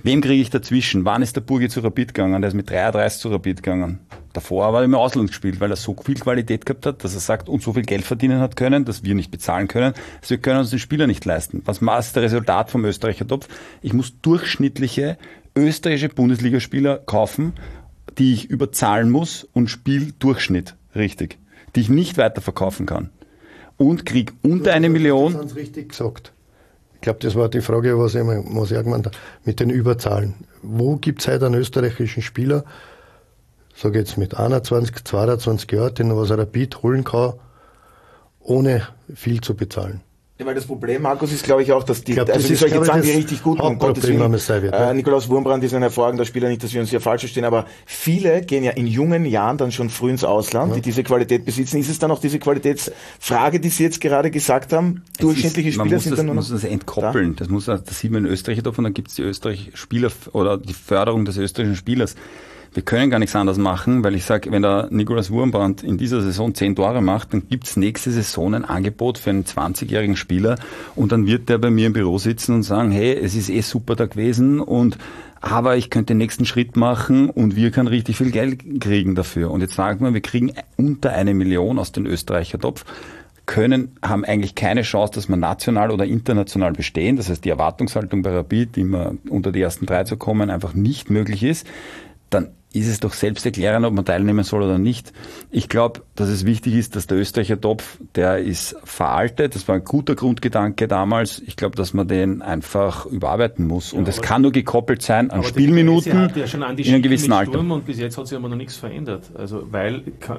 Wem kriege ich dazwischen? Wann ist der Burgi zu Rapid gegangen? Der ist mit dreiunddreißig zu Rapid gegangen. Davor war er im Ausland gespielt, weil er so viel Qualität gehabt hat, dass er sagt, und so viel Geld verdienen hat können, dass wir nicht bezahlen können. Also wir können uns den Spieler nicht leisten. Was ist das Resultat vom Österreicher Topf? Ich muss durchschnittliche österreichische Bundesligaspieler kaufen, die ich überzahlen muss und spiele Durchschnitt richtig, die ich nicht weiterverkaufen kann. Und kriege unter eine Million. Das haben Sie richtig gesagt. Ich glaube, das war die Frage, was ich, was ich gemeint habe, mit den Überzahlen. Wo gibt es heute einen österreichischen Spieler, sage jetzt mit einundzwanzig, zweiundzwanzig Jahren, den was er Rapid holen kann, ohne viel zu bezahlen? Ja, weil das Problem, Markus, ist, glaube ich, auch, dass die, glaub, also die solche Zahlen, die richtig gut machen, wird, äh, Nikolaus Wurmbrand ist ein hervorragender Spieler, nicht, dass wir uns hier falsch verstehen, aber viele gehen ja in jungen Jahren dann schon früh ins Ausland, ja. die diese Qualität besitzen. Ist es dann auch diese Qualitätsfrage, die Sie jetzt gerade gesagt haben? Es Durchschnittliche ist, Spieler sind das, dann nur noch... Man muss das entkoppeln. Da? Das muss, das sieht man in Österreich davon, dann gibt es die österreichische Spieler oder die Förderung des österreichischen Spielers. Wir können gar nichts anderes machen, weil ich sage, wenn der Nikolaus Wurmbrand in dieser Saison zehn Tore macht, dann gibt's nächste Saison ein Angebot für einen zwanzigjährigen Spieler und dann wird der bei mir im Büro sitzen und sagen, hey, es ist eh super da gewesen und aber ich könnte den nächsten Schritt machen und wir können richtig viel Geld kriegen dafür. Und jetzt sagen wir, wir kriegen unter eine Million aus dem Österreicher Topf, können, haben eigentlich keine Chance, dass wir national oder international bestehen. Das heißt, die Erwartungshaltung bei Rapid, immer unter die ersten drei zu kommen, einfach nicht möglich ist. Dann ist es doch selbst erklären, ob man teilnehmen soll oder nicht. Ich glaube, dass es wichtig ist, dass der Österreicher Topf, der ist veraltet. Das war ein guter Grundgedanke damals. Ich glaube, dass man den einfach überarbeiten muss. Ja, und es kann nur gekoppelt sein an Spielminuten hat ja schon an die in einem gewissen Alter. Und bis jetzt hat sich aber noch nichts verändert. Also, weil,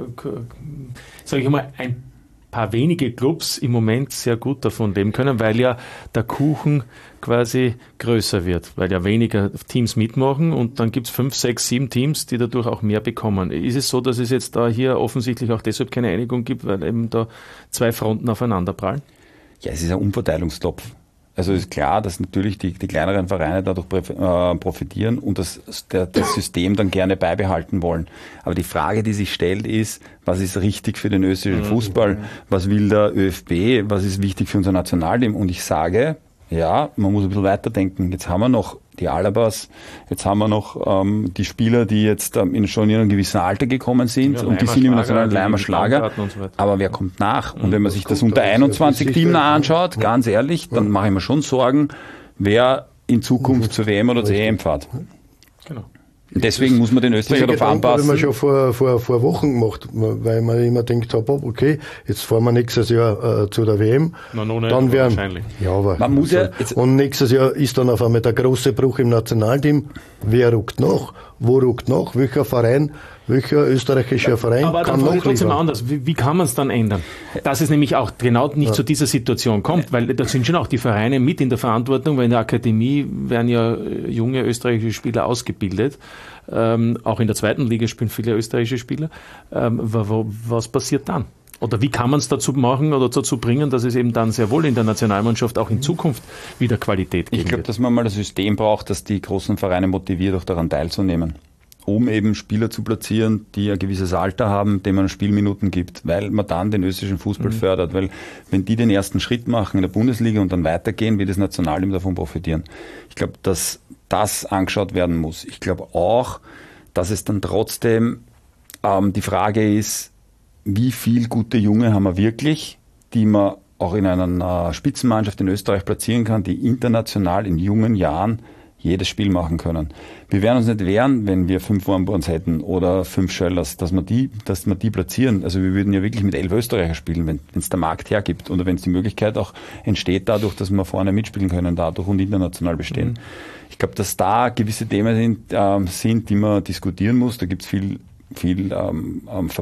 sage ich mal, ein paar wenige Clubs im Moment sehr gut davon leben können, weil ja der Kuchen quasi größer wird, weil ja weniger Teams mitmachen und dann gibt es fünf, sechs, sieben Teams, die dadurch auch mehr bekommen. Ist es so, dass es jetzt da hier offensichtlich auch deshalb keine Einigung gibt, weil eben da zwei Fronten aufeinander prallen? Ja, es ist ein Umverteilungstopf. Also ist klar, dass natürlich die, die kleineren Vereine dadurch äh, profitieren und das, der, das System dann gerne beibehalten wollen. Aber die Frage, die sich stellt, ist, was ist richtig für den österreichischen Fußball? Was will der ÖFB? Was ist wichtig für unser Nationalteam? Und ich sage, ja, man muss ein bisschen weiterdenken. Jetzt haben wir noch die Alabas, jetzt haben wir noch ähm, die Spieler, die jetzt ähm, in, schon in einem gewissen Alter gekommen sind ja, und die sind im nationalen Leimer Schlager. So aber wer kommt nach? Und wenn man sich das unter einundzwanzig Team anschaut, ganz ehrlich, dann mache ich mir schon Sorgen, wer in Zukunft zur W M oder zur E M fährt. Genau. Deswegen muss man den Österreicher darauf anpassen. Das haben wir schon vor, vor, vor Wochen gemacht, weil man immer denkt, okay, jetzt fahren wir nächstes Jahr äh, zu der W M. Na, noch nicht, dann werden, wahrscheinlich. Ja, aber man muss ja jetzt und nächstes Jahr ist dann auf einmal der große Bruch im Nationalteam. Wer ruckt nach? Wo ruckt nach? Welcher Verein? Welcher österreichischer Verein aber kann dann trotzdem noch anders. Wie, wie kann man es dann ändern? Dass es nämlich auch genau nicht ja. zu dieser Situation kommt, weil da sind schon auch die Vereine mit in der Verantwortung, weil in der Akademie werden ja junge österreichische Spieler ausgebildet. Ähm, auch in der zweiten Liga spielen viele österreichische Spieler. Ähm, was passiert dann? Oder wie kann man es dazu machen oder dazu bringen, dass es eben dann sehr wohl in der Nationalmannschaft auch in Zukunft wieder Qualität geben Ich glaube, dass man mal das System braucht, das die großen Vereine motiviert, auch daran teilzunehmen. Um eben Spieler zu platzieren, die ein gewisses Alter haben, denen man Spielminuten gibt, weil man dann den österreichischen Fußball mhm. fördert. Weil wenn die den ersten Schritt machen in der Bundesliga und dann weitergehen, wird das Nationalteam davon profitieren. Ich glaube, dass das angeschaut werden muss. Ich glaube auch, dass es dann trotzdem ähm, die Frage ist, wie viel gute Junge haben wir wirklich, die man auch in einer Spitzenmannschaft in Österreich platzieren kann, die international in jungen Jahren jedes Spiel machen können. Wir werden uns nicht wehren, wenn wir fünf Warmborns hätten oder fünf Schöllers, dass wir die, dass wir die platzieren. Also wir würden ja wirklich mit elf Österreicher spielen, wenn es der Markt hergibt oder wenn es die Möglichkeit auch entsteht dadurch, dass wir vorne mitspielen können, dadurch und international bestehen. Mhm. Ich glaube, dass da gewisse Themen sind, äh, sind, die man diskutieren muss. Da gibt es viel viel ähm,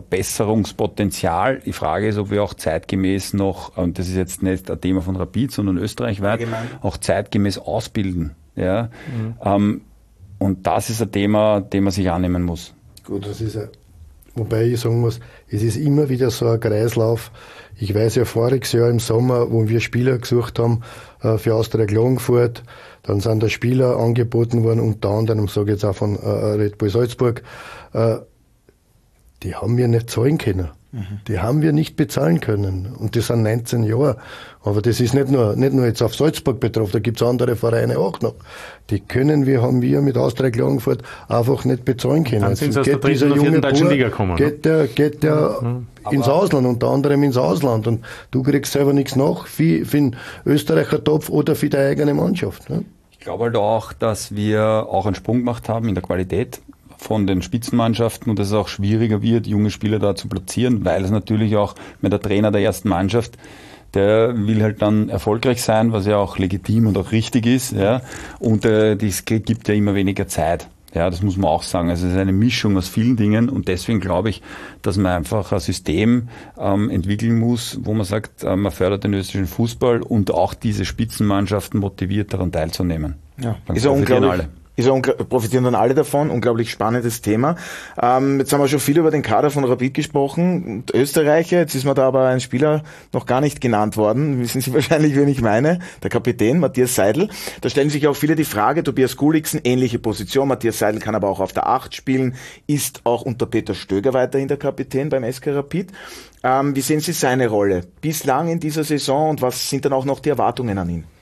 Verbesserungspotenzial. Die Frage ist, ob wir auch zeitgemäß noch, und das ist jetzt nicht ein Thema von Rapid, sondern österreichweit, allgemein auch zeitgemäß ausbilden. Ja? Mhm. Ähm, und das ist ein Thema, dem man sich annehmen muss. Gut, das ist ein, wobei ich sagen muss, es ist immer wieder so ein Kreislauf. Ich weiß ja, voriges Jahr im Sommer, wo wir Spieler gesucht haben äh, für Austria Klagenfurt, dann sind da Spieler angeboten worden, unter anderem, sage ich jetzt auch von äh, Red Bull Salzburg, äh, die haben wir nicht zahlen können. Die haben wir nicht bezahlen können. Und das sind neunzehn Jahre. Aber das ist nicht nur, nicht nur jetzt auf Salzburg betroffen, da gibt's andere Vereine auch noch. Die können wir, haben wir mit Austria Klagenfurt einfach nicht bezahlen können. Dann sind sie aus geht der dieser dritten oder junge vierten deutschen Bub, Liga gekommen. geht der, geht der Mhm. ins Ausland, unter anderem ins Ausland. Und du kriegst selber nichts nach für, für den Österreicher Topf oder für deine eigene Mannschaft. Ne? Ich glaube halt auch, dass wir auch einen Sprung gemacht haben in der Qualität von den Spitzenmannschaften und dass es auch schwieriger wird, junge Spieler da zu platzieren, weil es natürlich auch mit der Trainer der ersten Mannschaft, der will halt dann erfolgreich sein, was ja auch legitim und auch richtig ist, ja. Und äh, das gibt ja immer weniger Zeit. Ja, das muss man auch sagen. Also es ist eine Mischung aus vielen Dingen und deswegen glaube ich, dass man einfach ein System ähm, entwickeln muss, wo man sagt, äh, man fördert den österreichischen Fußball und auch diese Spitzenmannschaften motiviert, daran teilzunehmen. Ja, Dann ist ja unglaublich. alle. Ist ja profitieren dann alle davon, unglaublich spannendes Thema. Ähm, jetzt haben wir schon viel über den Kader von Rapid gesprochen. Und Österreicher, jetzt ist mir da aber ein Spieler noch gar nicht genannt worden. Wissen Sie wahrscheinlich, wen ich meine? Der Kapitän, Matthias Seidel. Da stellen sich auch viele die Frage, Tobias Gulliksen, ähnliche Position. Matthias Seidel kann aber auch auf der Acht spielen, ist auch unter Peter Stöger weiterhin der Kapitän beim S K Rapid. Ähm, wie sehen Sie seine Rolle bislang in dieser Saison und was sind dann auch noch die Erwartungen an ihn?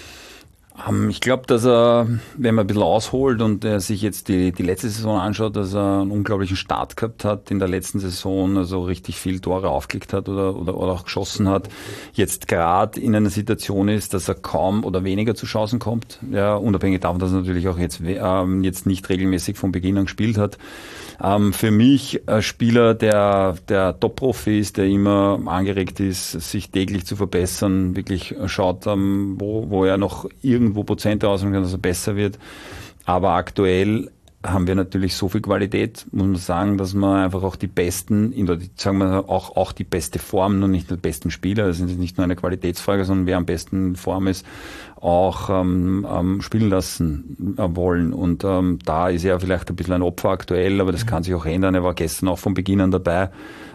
Ich glaube, dass er, wenn man ein bisschen ausholt und er sich jetzt die, die letzte Saison anschaut, dass er einen unglaublichen Start gehabt hat in der letzten Saison, also richtig viel Tore aufgelegt hat oder, oder, oder auch geschossen hat. Jetzt gerade in einer Situation ist, dass er kaum oder weniger zu Chancen kommt, ja, unabhängig davon, dass er natürlich auch jetzt, ähm, jetzt nicht regelmäßig von Beginn an gespielt hat. Ähm, für mich ein Spieler, der, der Top-Profi ist, der immer angeregt ist, sich täglich zu verbessern, wirklich schaut, ähm, wo, wo er noch irgendwo Prozente rausholen kann, dass er besser wird. Aber aktuell haben wir natürlich so viel Qualität, muss man sagen, dass man einfach auch die besten, in der, sagen wir auch, auch die beste Form, nur nicht die besten Spieler, das ist nicht nur eine Qualitätsfrage, sondern wer am besten in Form ist, auch ähm, ähm, spielen lassen äh, wollen. Und ähm, da ist er vielleicht ein bisschen ein Opfer aktuell, aber das mhm. kann sich auch ändern. Er war gestern auch von Beginn an dabei.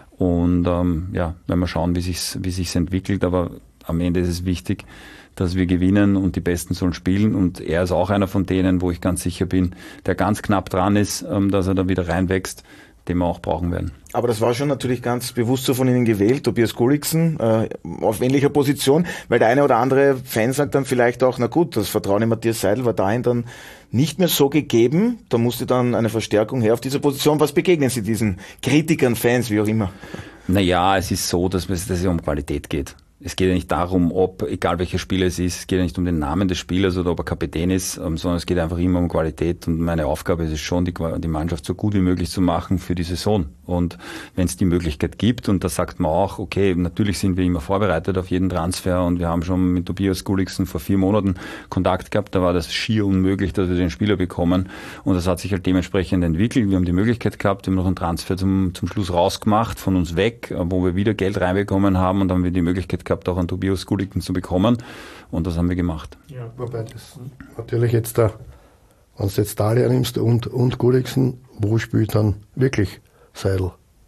Und ähm, ja, werden wir schauen, wie sich's, wie sich's entwickelt. Aber am Ende ist es wichtig, dass wir gewinnen und die Besten sollen spielen. Und er ist auch einer von denen, wo ich ganz sicher bin, der ganz knapp dran ist, ähm, dass er da wieder reinwächst, den wir auch brauchen werden. Aber das war schon natürlich ganz bewusst so von Ihnen gewählt, Tobias Gulliksen, äh, auf ähnlicher Position, weil der eine oder andere Fan sagt dann vielleicht auch, na gut, das Vertrauen in Matthias Seidel war dahin dann nicht mehr so gegeben, da musste dann eine Verstärkung her auf dieser Position. Was begegnen Sie diesen Kritikern, Fans, wie auch immer? Naja, es ist so, dass es, dass es um Qualität geht. Es geht ja nicht darum, ob, egal welcher Spieler es ist, es geht ja nicht um den Namen des Spielers oder ob er Kapitän ist, sondern es geht einfach immer um Qualität. Und meine Aufgabe ist es schon, die, die Mannschaft so gut wie möglich zu machen für die Saison. Und wenn es die Möglichkeit gibt, und da sagt man auch, okay, natürlich sind wir immer vorbereitet auf jeden Transfer und wir haben schon mit Tobias Gulliksen vor vier Monaten Kontakt gehabt, da war das schier unmöglich, dass wir den Spieler bekommen. Und das hat sich halt dementsprechend entwickelt. Wir haben die Möglichkeit gehabt, wir haben noch einen Transfer zum, zum Schluss rausgemacht, von uns weg, wo wir wieder Geld reinbekommen haben und dann haben wir die Möglichkeit gehabt, auch einen Tobias Gulliksen zu bekommen. Und das haben wir gemacht. Ja. Wobei das natürlich jetzt da, wenn du jetzt Thalia nimmst und, und Gulliksen, wo spielt dann wirklich Seidel?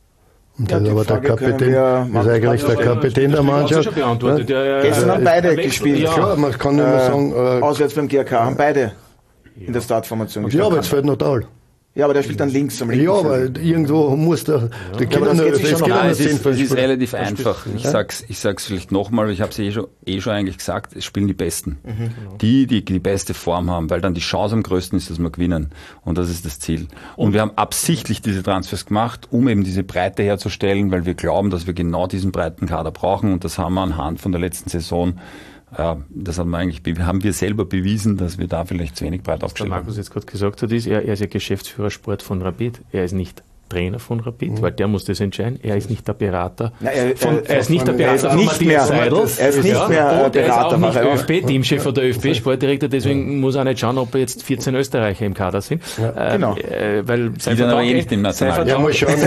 Und ja, der, aber der Kapitän ist eigentlich der Kapitän der Mannschaft. Schon beantwortet. Ja, ja, Gestern ja, haben beide ja, gespielt. ja. Klar, man kann nicht mehr Äh, sagen. Äh, Auswärts beim G R K haben beide in der Startformation ja, aber jetzt fällt noch Tal. Ja, aber der spielt dann links am linken Ja, aber irgendwo muss der, der Ja, aber das geht sich schon noch Ja, Nein, es ist, es ist Spiel. relativ einfach. Ich sag's, ich sag's vielleicht nochmal, ich habe es eh schon, eh schon eigentlich gesagt, es spielen die Besten. Mhm. Die, die die beste Form haben, weil dann die Chance am größten ist, dass wir gewinnen. Und das ist das Ziel. Und wir haben absichtlich diese Transfers gemacht, um eben diese Breite herzustellen, weil wir glauben, dass wir genau diesen breiten Kader brauchen. Und das haben wir anhand von der letzten Saison, ja, das haben wir eigentlich, haben wir selber bewiesen, dass wir da vielleicht zu wenig breit aufgestellt haben. Was Markus jetzt gerade gesagt hat, ist, er, er ist ja Geschäftsführer Sport von Rapid. Er ist nicht Trainer von Rapid, mhm. weil der muss das entscheiden. Er ist nicht der Berater. Na, er, von, er, er ist nicht der Berater von Matthias mehr, Seidel. Er ist nicht ja, mehr und er ist Berater. auch nicht Auch. ÖFB-Teamchef oder ÖFB-Sportdirektor, deswegen muss er nicht schauen, ob jetzt vierzehn Österreicher im Kader sind. Ja, äh, genau. Äh, weil sein Die dann aber Vertrag, eh nicht im National. Er muss schauen, sein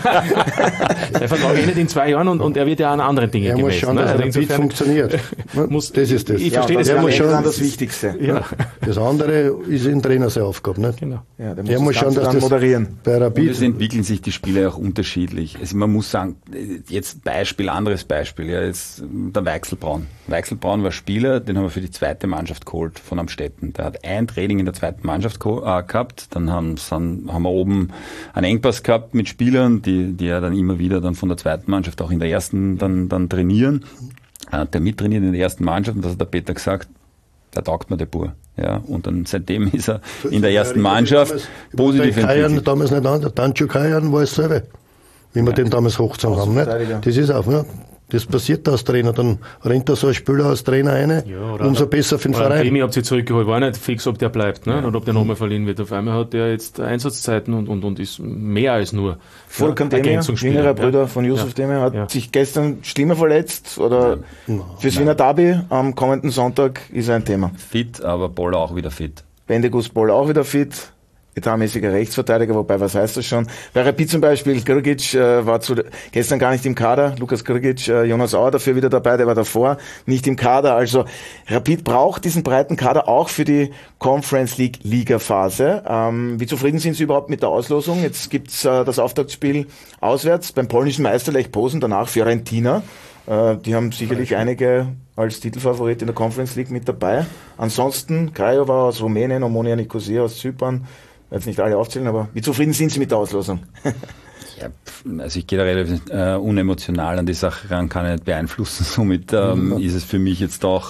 Vertrag endet in zwei Jahren und, und er wird ja an anderen Dingen er gemessen. Er muss schauen, ne? dass also Rapid funktioniert. muss, das ist das. Ich ja, verstehe das, das. das Muss ist schon, das Wichtigste. Ja. Das andere ist ein Trainer seine Aufgabe. Nicht? Genau. Ja, der er muss das schauen, dass dann das moderieren. bei Und Rapid es entwickelt entwickeln sich die Spiele auch unterschiedlich. Also man muss sagen, jetzt Beispiel, anderes Beispiel, ja, jetzt der Weichselbraun. Weichselbraun war Spieler, den haben wir für die zweite Mannschaft geholt von Amstetten. Der hat ein Training in der zweiten Mannschaft äh, gehabt, dann haben, dann haben wir oben einen Engpass gehabt mit Spielern, die, die ja dann immer wieder dann von der zweiten Mannschaft auch in der ersten dann, dann trainieren. Äh, der mittrainiert in der ersten Mannschaft und das hat der Peter gesagt, da taugt mir der Bur. Ja, und dann seitdem ist er in der ersten Mannschaft damals, positiv entwickelt. Damals nicht an, der Tancho Kajan war dasselbe, wie wir ja. den damals hochgezogen haben. Nicht? Das ist auch, ne? Das passiert als Trainer, dann rennt da so ein Spieler als Trainer rein, ja, umso besser für den Verein. Demi habt ihr zurückgeholt, war nicht fix, ob der bleibt, ne? Ja. Oder ob der nochmal verliehen wird. Auf einmal hat der jetzt Einsatzzeiten und, und, und ist mehr als nur Volkan ja, Demir, jüngerer Brüder ja. von Yusuf ja. Demir, hat ja. sich gestern schlimmer verletzt oder ja. fürs Wiener Derby am kommenden Sonntag ist ein Thema. Fit, aber Boller auch wieder fit. Bendegus Boller auch wieder fit. Etatmäßiger Rechtsverteidiger, wobei, was heißt das schon? Bei Rapid zum Beispiel, Grgic äh, war zu, gestern gar nicht im Kader, Lukas Grgic, äh, Jonas Auer dafür wieder dabei, der war davor nicht im Kader. Also Rapid braucht diesen breiten Kader auch für die Conference League Liga-Phase. Ähm, wie zufrieden sind Sie überhaupt mit der Auslosung? Jetzt gibt's äh, das Auftaktspiel auswärts beim polnischen Meister Lech Posen, danach Fiorentina. Äh, die haben sicherlich einige als Titelfavorit in der Conference League mit dabei. Ansonsten Craiova aus Rumänien, Omonia Nicosia aus Zypern. Jetzt nicht alle aufzählen, aber wie zufrieden sind Sie mit der Auslosung? Ja, also ich gehe da relativ äh, unemotional an die Sache ran, kann ich nicht beeinflussen. Somit ähm, mhm. ist es für mich jetzt auch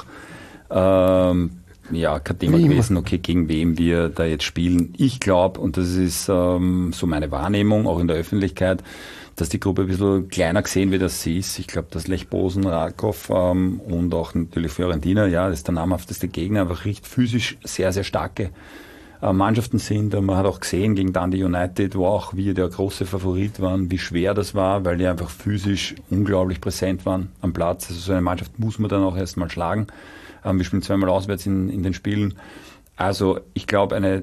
ähm, ja, kein Thema gewesen, okay, gegen wem wir da jetzt spielen. Ich glaube, und das ist ähm, so meine Wahrnehmung, auch in der Öffentlichkeit, dass die Gruppe ein bisschen kleiner gesehen wird, als sie ist. Ich glaube, dass Lech Posen, Rakov ähm, und auch natürlich Fiorentina, ja, das ist der namhafteste Gegner, einfach richtig physisch sehr, sehr starke Mannschaften sind. Man hat auch gesehen gegen Dundee United, wo auch wir der große Favorit waren, wie schwer das war, weil die einfach physisch unglaublich präsent waren am Platz. Also so eine Mannschaft muss man dann auch erstmal schlagen. Wir spielen zweimal auswärts in, in den Spielen. Also ich glaube, eine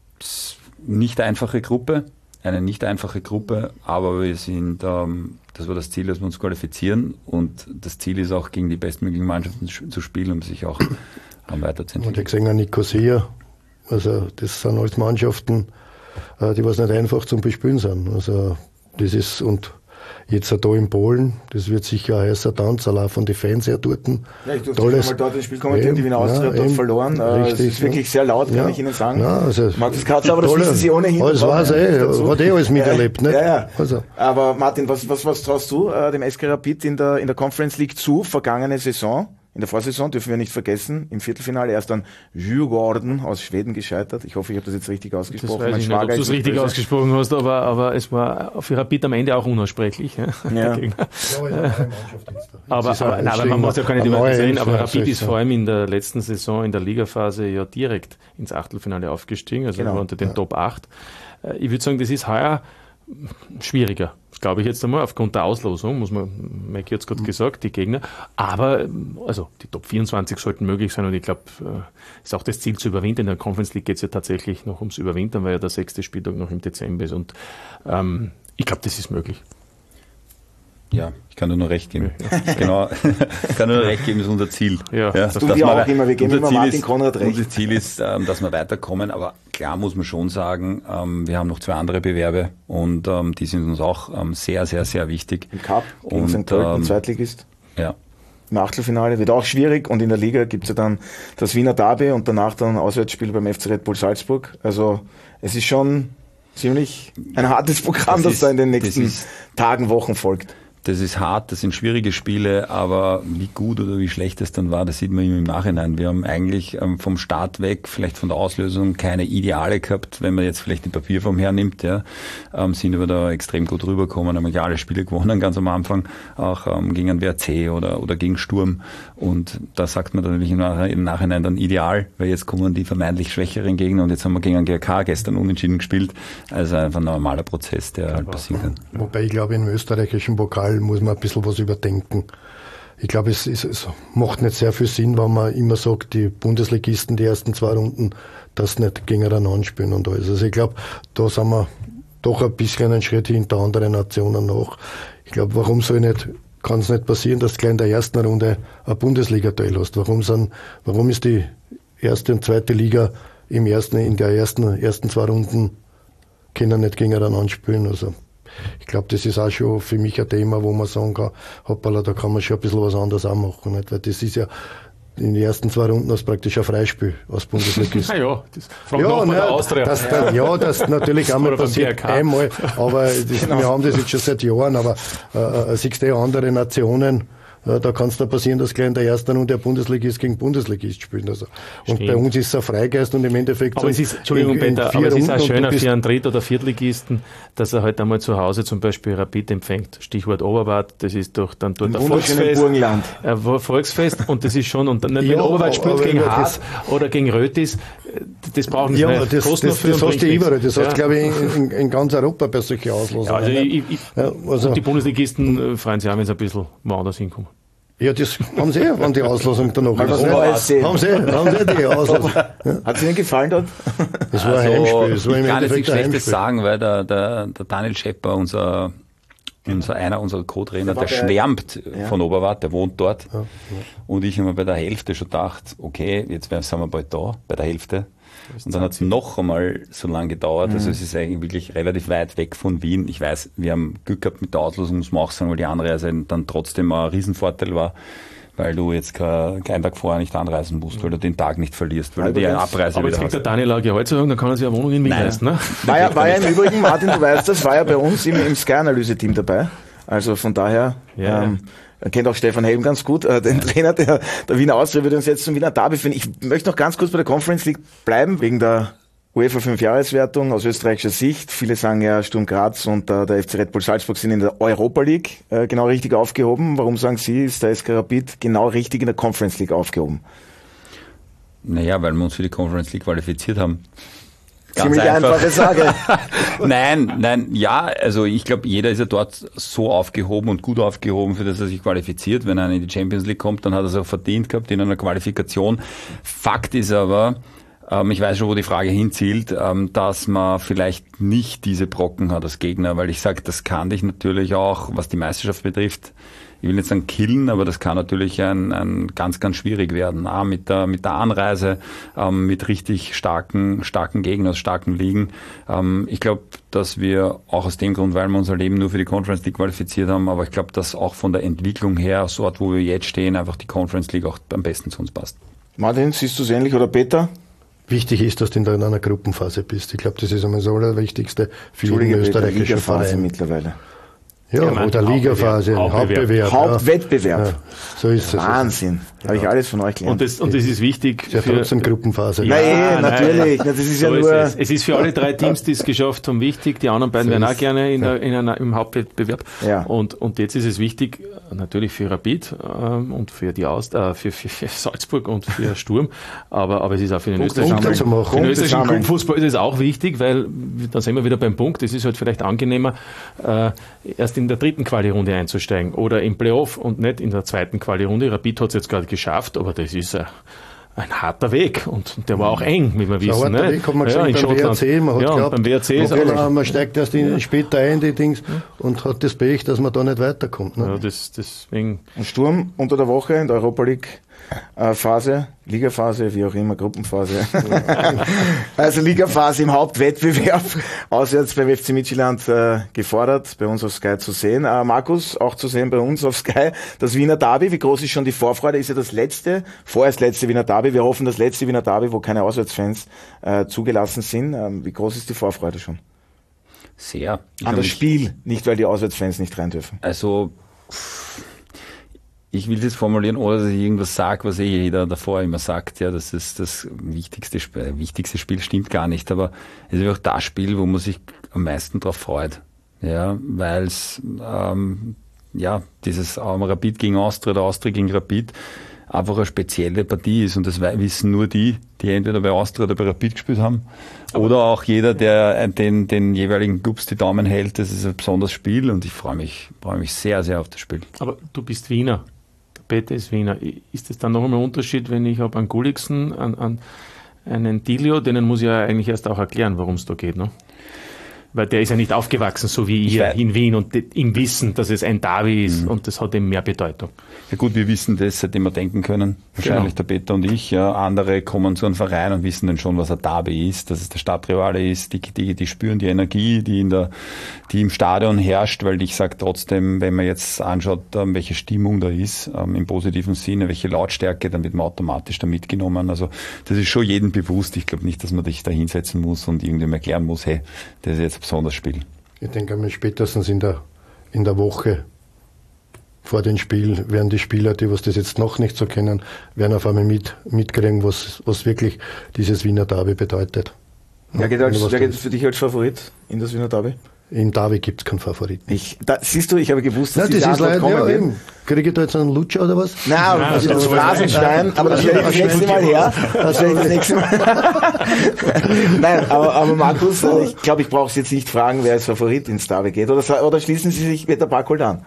nicht einfache Gruppe, eine nicht einfache Gruppe, aber wir sind, ähm, das war das Ziel, dass wir uns qualifizieren und das Ziel ist auch, gegen die bestmöglichen Mannschaften zu spielen, um sich auch ähm, weiterzuentwickeln. Und ich gesehen an Nicosia. Also das sind alles Mannschaften, die was nicht einfach zum Bespielen sind. Also das ist, und jetzt da in Polen, das wird sicher ein heißer Tanz, allein von den Fans her dort. Ja, ich durfte schon mal dort das Spiel kommentieren, die Wiener Austria hat dort verloren. Richtig, es ist wirklich sehr laut, kann ja. ich Ihnen sagen. Ja, also Markus Katzler, aber das tolle, wissen Sie ohnehin. Das weiß eh, hat eh alles miterlebt. Ja, nicht? Ja, ja. Also. Aber Martin, was, was, was traust du äh, dem S K Rapid in der, in der Conference League zu, vergangene Saison? In der Vorsaison dürfen wir nicht vergessen, im Viertelfinale erst an Djurgården aus Schweden gescheitert. Ich hoffe, ich habe das jetzt richtig ausgesprochen. Das weiß ich nicht, ob du es richtig böse. ausgesprochen hast, aber, aber es war für Rapid am Ende auch unaussprechlich. Ja. Ja. aber aber, nein, aber man muss ja keine Debatte sehen, aber Rapid ist vor allem in der letzten Saison in der Ligaphase ja direkt ins Achtelfinale aufgestiegen, also genau. unter den ja. Top acht. Ich würde sagen, das ist heuer schwieriger. Das glaube ich jetzt einmal, aufgrund der Auslosung, muss man, Mike hat es gerade mhm. gesagt, die Gegner. Aber, also, die Top vierundzwanzig sollten möglich sein und ich glaube, es ist auch das Ziel zu überwintern. In der Conference League geht es ja tatsächlich noch ums Überwintern, weil ja der sechste Spieltag noch im Dezember ist und ähm, ich glaube, das ist möglich. Ja, ich kann dir nur recht geben. Ja. Genau, ich kann dir nur recht geben, das ist unser Ziel. Ja, das tun wir auch immer, wir geben immer Martin Konrad recht. Unser Ziel ist, ähm, dass wir weiterkommen, aber klar muss man schon sagen, ähm, wir haben noch zwei andere Bewerbe und ähm, die sind uns auch ähm, sehr, sehr, sehr wichtig. Im Cup gegen Sankt Pölten, ähm, Zweitligist. Ja. Im Achtelfinale wird auch schwierig und in der Liga gibt es ja dann das Wiener Derby und danach dann Auswärtsspiel beim F C Red Bull Salzburg. Also es ist schon ziemlich ein hartes Programm, das, das ist, da in den nächsten Tagen, Wochen folgt. Das ist hart, das sind schwierige Spiele, aber wie gut oder wie schlecht es dann war, das sieht man im Nachhinein. Wir haben eigentlich ähm, vom Start weg, vielleicht von der Auslösung, keine Ideale gehabt, wenn man jetzt vielleicht die Papierform hernimmt, ja, ähm, sind aber da extrem gut rübergekommen, haben ja alle Spiele gewonnen, ganz am Anfang, auch ähm, gegen einen W R C oder, oder gegen Sturm. Und da sagt man dann natürlich im Nachhinein, im Nachhinein dann ideal, weil jetzt kommen die vermeintlich schwächeren Gegner und jetzt haben wir gegen einen G R K gestern unentschieden gespielt. Also einfach ein normaler Prozess, der halt passieren kann. Wobei ich glaube, im österreichischen Pokal muss man ein bisschen was überdenken. Ich glaube, es, es, es macht nicht sehr viel Sinn, wenn man immer sagt, die Bundesligisten, die ersten zwei Runden, das nicht gegeneinander spielen und alles. Also ich glaube, da sind wir doch ein bisschen einen Schritt hinter anderen Nationen nach. Ich glaube, warum soll nicht, kann es nicht passieren, dass du gleich in der ersten Runde ein Bundesliga-Teil hast? Warum sind, warum ist die erste und zweite Liga im ersten, in der ersten, ersten zwei Runden können nicht gegeneinander spielen? Also ich glaube, das ist auch schon für mich ein Thema, wo man sagen kann, hoppala, da kann man schon ein bisschen was anderes auch machen, nicht? Weil das ist ja, in den ersten zwei Runden hast du praktisch ein Freispiel als Bundesligist. Ja, das fragt ja, noch bei nein, der Austria. Das, das, ja, das natürlich einmal passiert, einmal, aber das, genau. wir haben das jetzt schon seit Jahren, aber äh, äh, siehst du andere Nationen, ja, da kann es da passieren, dass gleich in der ersten Runde der Bundesligist gegen Bundesligist spielen. Also. Und Stimmt. bei uns ist es ein Freigeist und im Endeffekt... Aber so es ist, Entschuldigung, in, in Peter, aber es ist auch schöner für einen Dritt- oder Viertligisten, dass er halt einmal zu Hause zum Beispiel Rapid empfängt. Stichwort Oberwart, das ist doch dann dort ein Volksfest. Burgenland. Ein Volksfest und das ist schon, und dann, wenn ja, Oberwart spielt gegen Hart oder gegen Rötis, das brauchen sie ja, nicht. das, das, das, das hast du überall. Das ja. hast du, glaube ich, in, in, in ganz Europa bei solchen Auslosungen. Ja, also ich, ich, ja, also und die Bundesligisten freuen sich auch, wenn sie ein bisschen woanders hinkommen. Ja, das haben sie eh, wenn die Auslosung danach ist. Ne? Haben sie haben sie die Auslosung. Ja. Hat es Ihnen gefallen dort? Es war also, ein Heimspiel. Es war ich im kann jetzt Endeffekt nichts ein Schlechtes Heimspiel. sagen, weil der, der, der Daniel Schepper, unser, unser einer unserer Co-Trainer, der, der schwärmt ja. von Oberwart, der wohnt dort. Ja, ja. Und ich habe mir bei der Hälfte schon gedacht, okay, jetzt sind wir bald da, bei der Hälfte. Und dann hat es noch einmal so lange gedauert. Mhm. Also es ist eigentlich wirklich relativ weit weg von Wien. Ich weiß, wir haben Glück gehabt mit der Auslosung, muss man auch sagen, weil die Anreise dann trotzdem ein Riesenvorteil war, weil du jetzt keinen Tag vorher nicht anreisen musst, weil du den Tag nicht verlierst, weil aber du die das, Abreise aber wieder jetzt kriegt hast. der Daniel auch Gehaltserhöhung, dann kann er sich eine Wohnung in Wien leisten. Ne? War ja, war ja im Übrigen, Martin, du weißt das, war ja bei uns im, im Sky-Analyse-Team dabei. Also von daher... Ja. Ähm, Er kennt auch Stefan Helm ganz gut, äh, den Trainer der, der Wiener Austria, würde uns jetzt zum Wiener Derby führen. Ich möchte noch ganz kurz bei der Conference League bleiben, wegen der UEFA fünf-Jahreswertung aus österreichischer Sicht. Viele sagen ja, Sturm Graz und äh, der F C Red Bull Salzburg sind in der Europa League äh, genau richtig aufgehoben. Warum sagen Sie, ist der S K Rapid genau richtig in der Conference League aufgehoben? Naja, weil wir uns für die Conference League qualifiziert haben. Ganz Ziemlich einfach. einfache Sage. nein, nein, ja, also ich glaube, jeder ist ja dort so aufgehoben und gut aufgehoben, für das er sich qualifiziert. Wenn er in die Champions League kommt, dann hat er es auch verdient gehabt in einer Qualifikation. Fakt ist aber, ähm, ich weiß schon, wo die Frage hinzielt, ähm, dass man vielleicht nicht diese Brocken hat als Gegner, weil ich sage, das kann dich natürlich auch, was die Meisterschaft betrifft, ich will nicht sagen killen, aber das kann natürlich ein, ein ganz, ganz schwierig werden. Auch mit der, mit der Anreise, ähm, mit richtig starken, starken Gegnern, starken Ligen. Ähm, ich glaube, dass wir auch aus dem Grund, weil wir unser Leben nur für die Conference League qualifiziert haben, aber ich glaube, dass auch von der Entwicklung her, so dort, wo wir jetzt stehen, einfach die Conference League auch am besten zu uns passt. Martin, siehst du es ähnlich oder Peter? Wichtig ist, dass du in einer Gruppenphase bist. Ich glaube, das ist einmal das Allerwichtigste für jeden österreichischen Verein. Mittlerweile. Ja, ja oder Ligaphase, Hauptbewerb. Hauptwettbewerb. Ja, so ist es. Wahnsinn. Ja. Habe ich alles von euch gelernt. Und das, und das ist wichtig. Ist ja trotzdem Gruppenphase. Ja, nein, natürlich. Das ist so ja nur... Ist es. es ist für alle drei Teams, die es geschafft haben, wichtig. Die anderen beiden so wären auch gerne in der, in einer, im Hauptwettbewerb. Ja. Und, und jetzt ist es wichtig, natürlich für Rapid ähm, und für die Aust äh, für, für, für Salzburg und für Sturm. Aber, aber es ist auch für den österreichischen, für den österreichischen Clubfußball ist es auch wichtig, weil, da sind wir wieder beim Punkt, es ist halt vielleicht angenehmer, äh, erst in der dritten Quali-Runde einzusteigen oder im Playoff und nicht in der zweiten Quali-Runde. Rapid hat es jetzt gerade geschafft, aber das ist ein, ein harter Weg und der war auch eng, wie wir wissen. Ein harter Weg, hat man gesagt, ja, beim W R C. Man hat ja, geglaubt, beim W R C ist okay, man steigt erst in, später ein, die Dings, und hat das Pech, dass man da nicht weiterkommt. Ne? Ja, das, deswegen. Und Sturm unter der Woche in der Europa League Phase, Ligaphase, wie auch immer, Gruppenphase. Also Ligaphase im Hauptwettbewerb, auswärts beim F C Midtjylland äh, gefordert, bei uns auf Sky zu sehen. Äh, Markus, auch zu sehen bei uns auf Sky, das Wiener Derby. Wie groß ist schon die Vorfreude? Ist ja das letzte, vorerst letzte Wiener Derby. Wir hoffen, das letzte Wiener Derby, wo keine Auswärtsfans äh, zugelassen sind. Ähm, wie groß ist die Vorfreude schon? Sehr. Ich An das Spiel, nicht weil die Auswärtsfans nicht rein dürfen. Also... Ich will das formulieren, ohne dass ich irgendwas sage, was eh jeder davor immer sagt. Ja, das ist das wichtigste Spiel. Wichtigste Spiel stimmt gar nicht, aber es ist auch das Spiel, wo man sich am meisten drauf freut. Ja, weil es, ähm, ja, dieses ähm, Rapid gegen Austria, der Austria gegen Rapid, einfach eine spezielle Partie ist. Und das wissen nur die, die entweder bei Austria oder bei Rapid gespielt haben. Oder auch jeder, der den, den jeweiligen Clubs die Daumen hält. Das ist ein besonderes Spiel und ich freue mich, freue mich sehr, sehr auf das Spiel. Aber du bist Wiener. Peter ist Wiener. Ist das dann noch einmal ein Unterschied, wenn ich habe einen Gulliksen, an, an einen Dilio, denen muss ich ja eigentlich erst auch erklären, worum es da geht, ne? Weil der ist ja nicht aufgewachsen, so wie ihr in Wien und im Wissen, dass es ein Derby ist mhm. und das hat eben mehr Bedeutung. Ja gut, wir wissen das, seitdem wir denken können. Wahrscheinlich genau. Der Peter und ich. Ja. Andere kommen zu einem Verein und wissen dann schon, was ein Derby ist, dass es der Stadtrivale ist. Die, die, die spüren die Energie, die in der, die im Stadion herrscht, weil ich sage trotzdem, wenn man jetzt anschaut, welche Stimmung da ist, im positiven Sinne, welche Lautstärke, dann wird man automatisch da mitgenommen. Also das ist schon jedem bewusst. Ich glaube nicht, dass man sich da hinsetzen muss und irgendjemandem erklären muss, hey, das ist jetzt ein besonderes Spiel. Ich denke mal, spätestens in der, in der Woche vor dem Spiel werden die Spieler, die was das jetzt noch nicht so kennen, werden auf einmal mit, mitkriegen, was, was wirklich dieses Wiener Derby bedeutet. Wer geht, als, wer geht für dich als Favorit in das Wiener Derby? Im Derby gibt es keinen Favoriten. Ich, da, siehst du, ich habe gewusst, dass Nein, diese das Antwort kommen ja, wird. Eben. Kriege ich da jetzt einen Lutscher oder was? Nein, Nein das, das ist Phrasenstein, aber das stelle ich das nächste Mal her. Das stelle ich das nächste Mal. Nein, aber, aber Markus, ich glaube, ich brauche es jetzt nicht fragen, wer als Favorit ins Derby geht. Oder, oder schließen Sie sich mit der Barchold an?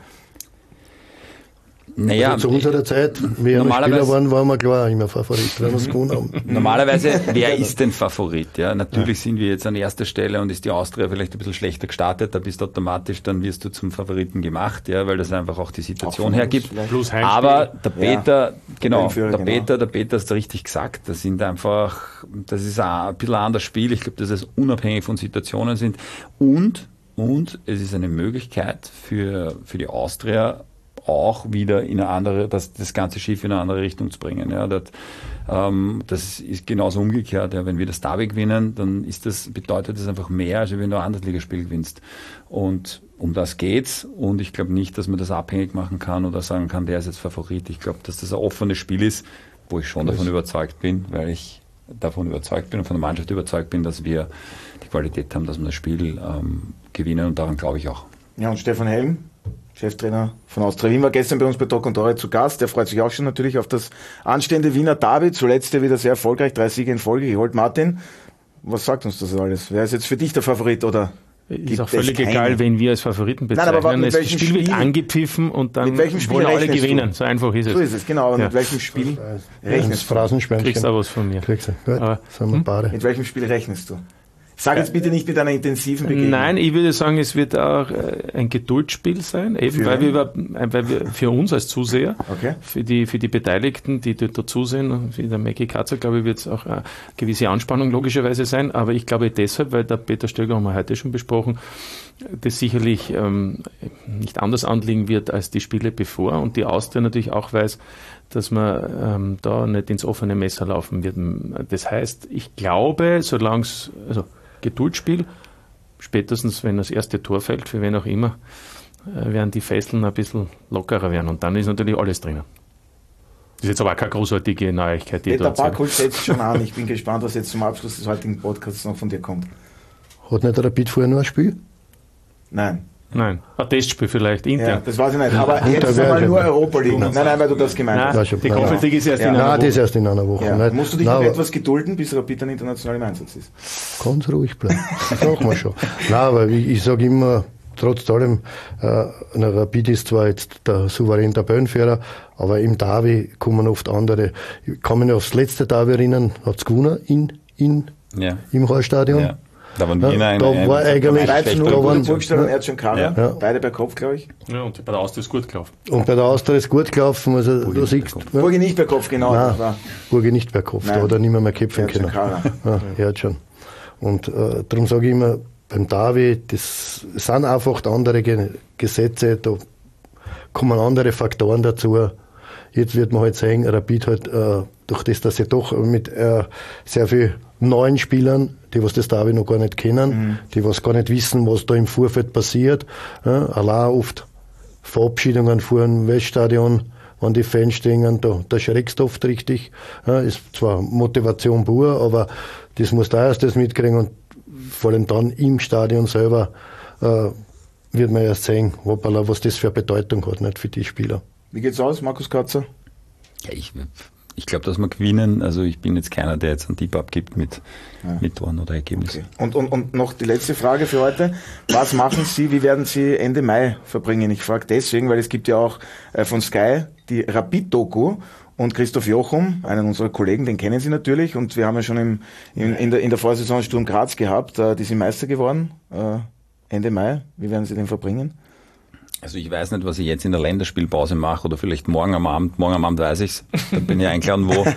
Naja, also zu unserer Zeit, wir Spieler waren, waren wir klar immer Favorit, wenn wir es gewonnen haben. Normalerweise, wer ist denn Favorit? Ja, natürlich ja. sind wir jetzt an erster Stelle und ist die Austria vielleicht ein bisschen schlechter gestartet, da bist du automatisch, dann wirst du zum Favoriten gemacht, ja, weil das einfach auch die Situation auch hergibt. Aber der Peter, ja, genau, der genau. Peter, der Peter ist richtig gesagt, das sind einfach, das ist ein bisschen ein anderes Spiel, ich glaube, dass es unabhängig von Situationen sind und, und es ist eine Möglichkeit für, für die Austria, auch wieder in eine andere, das, das ganze Schiff in eine andere Richtung zu bringen. Ja, das, ähm, das ist genauso umgekehrt. Ja, wenn wir das Derby gewinnen, dann ist das, bedeutet das einfach mehr, als wenn du ein Andersligaspiel gewinnst. Und um das geht's. Und ich glaube nicht, dass man das abhängig machen kann oder sagen kann, der ist jetzt Favorit. Ich glaube, dass das ein offenes Spiel ist, wo ich schon davon überzeugt bin, weil ich davon überzeugt bin und von der Mannschaft überzeugt bin, dass wir die Qualität haben, dass wir das Spiel ähm, gewinnen. Und daran glaube ich auch. Ja, und Stefan Helm, Cheftrainer von Austria Wien, war gestern bei uns bei Talk und Tore zu Gast. Der freut sich auch schon natürlich auf das anstehende Wiener Derby. Zuletzt ja wieder sehr erfolgreich, drei Siege in Folge geholt. Martin, was sagt uns das alles? Wer ist jetzt für dich der Favorit oder? Ist auch völlig egal, wen wir als Favoriten bezeichnen. Nein, aber mit das Spiel, Spiel wird angepfiffen und dann wollen alle gewinnen. Du? So einfach ist es. So ist es, genau. Aber ja. mit welchem Spiel rechnest du? Kriegst du auch was von mir. Kriegst du. Gut, aber, sind wir beide. Mit welchem Spiel rechnest du? Sag jetzt bitte nicht mit einer intensiven Begegnung. Nein, ich würde sagen, es wird auch ein Geduldsspiel sein, eben weil wir, weil wir für uns als Zuseher, okay. für die für die Beteiligten, die dort zusehen, wie der Maggie Katzer, glaube ich, wird es auch eine gewisse Anspannung logischerweise sein, aber ich glaube deshalb, weil der Peter Stöger, haben wir heute schon besprochen, das sicherlich ähm, nicht anders anliegen wird als die Spiele bevor und die Austria natürlich auch weiß, dass man ähm, da nicht ins offene Messer laufen wird. Das heißt, ich glaube, solange es, also Geduldsspiel, spätestens wenn das erste Tor fällt, für wen auch immer, äh, werden die Fesseln ein bisschen lockerer werden und dann ist natürlich alles drinnen. Das ist jetzt aber auch keine großartige Neuigkeit, die Peter da Barchold setzt schon an. Ich bin gespannt, was jetzt zum Abschluss des heutigen Podcasts noch von dir kommt. Hat nicht der Rapid vorher noch ein Spiel? Nein. Nein, ein Testspiel vielleicht, intern. Ja, das weiß ich nicht, aber ja, jetzt einmal nur Europa League. Nein, nein, weil du das gemeint nein, hast. Die Conference League ist erst ja. in einer Woche. Nein, das ist erst in einer Woche. Ja. Musst du dich noch etwas gedulden, bis Rapid dann international im Einsatz ist? Ganz ruhig bleiben. Das machen wir schon. Nein, aber ich, ich sage immer, trotz allem, äh, Rapid ist zwar jetzt der souverän Tabellenführer, aber im Derby kommen oft andere. Ich kann mich noch aufs letzte Derby erinnern, hat es gewonnen in, in, ja. im Hallstadion. Ja. Da waren Wiener ja, da ein, war ein, eigentlich dreizehn null waren Burgstall und Erdschon Kader, ja. beide per Kopf, glaube ich. Ja, und bei der Austria ist gut gelaufen. Und bei der Austria ist gut gelaufen, also Burgi, du siehst, ja. Burgi nicht per Kopf, genau. Nein, war. Burgi nicht per Kopf, Nein. da hat er nicht mehr, mehr kämpfen können. Ja, Erdschon. Und äh, darum sage ich immer, beim Derby, das sind einfach andere Ge- Gesetze, da kommen andere Faktoren dazu. Jetzt wird man halt sehen, Rapid halt, äh, durch das, dass sie doch mit äh, sehr viel neuen Spielern, die was das Derby noch gar nicht kennen, mhm. die was gar nicht wissen, was da im Vorfeld passiert. Ja, allein oft Verabschiedungen vor dem Weststadion, wenn die Fans stehen, da, da schreckst du oft richtig. Ja, ist zwar Motivation pur, aber das musst du auch erst das mitkriegen und vor allem dann im Stadion selber äh, wird man erst sehen, was das für eine Bedeutung hat, nicht für die Spieler. Wie geht's aus, Markus Katzer? Ja, ich ich glaube, dass wir gewinnen. Also ich bin jetzt keiner, der jetzt einen Tipp abgibt mit, ja. mit Toren oder Ergebnissen. Okay. Und, und, und noch die letzte Frage für heute. Was machen Sie, wie werden Sie Ende Mai verbringen? Ich frage deswegen, weil es gibt ja auch äh, von Sky die Rapid-Doku und Christoph Jochum, einen unserer Kollegen, den kennen Sie natürlich und wir haben ja schon im, in, in, der, in der Vorsaison Sturm Graz gehabt, äh, die sind Meister geworden. Äh, Ende Mai. Wie werden Sie den verbringen? Also ich weiß nicht, was ich jetzt in der Länderspielpause mache oder vielleicht morgen am Abend. Morgen am Abend weiß ich's. Da bin ich eingeladen, wo.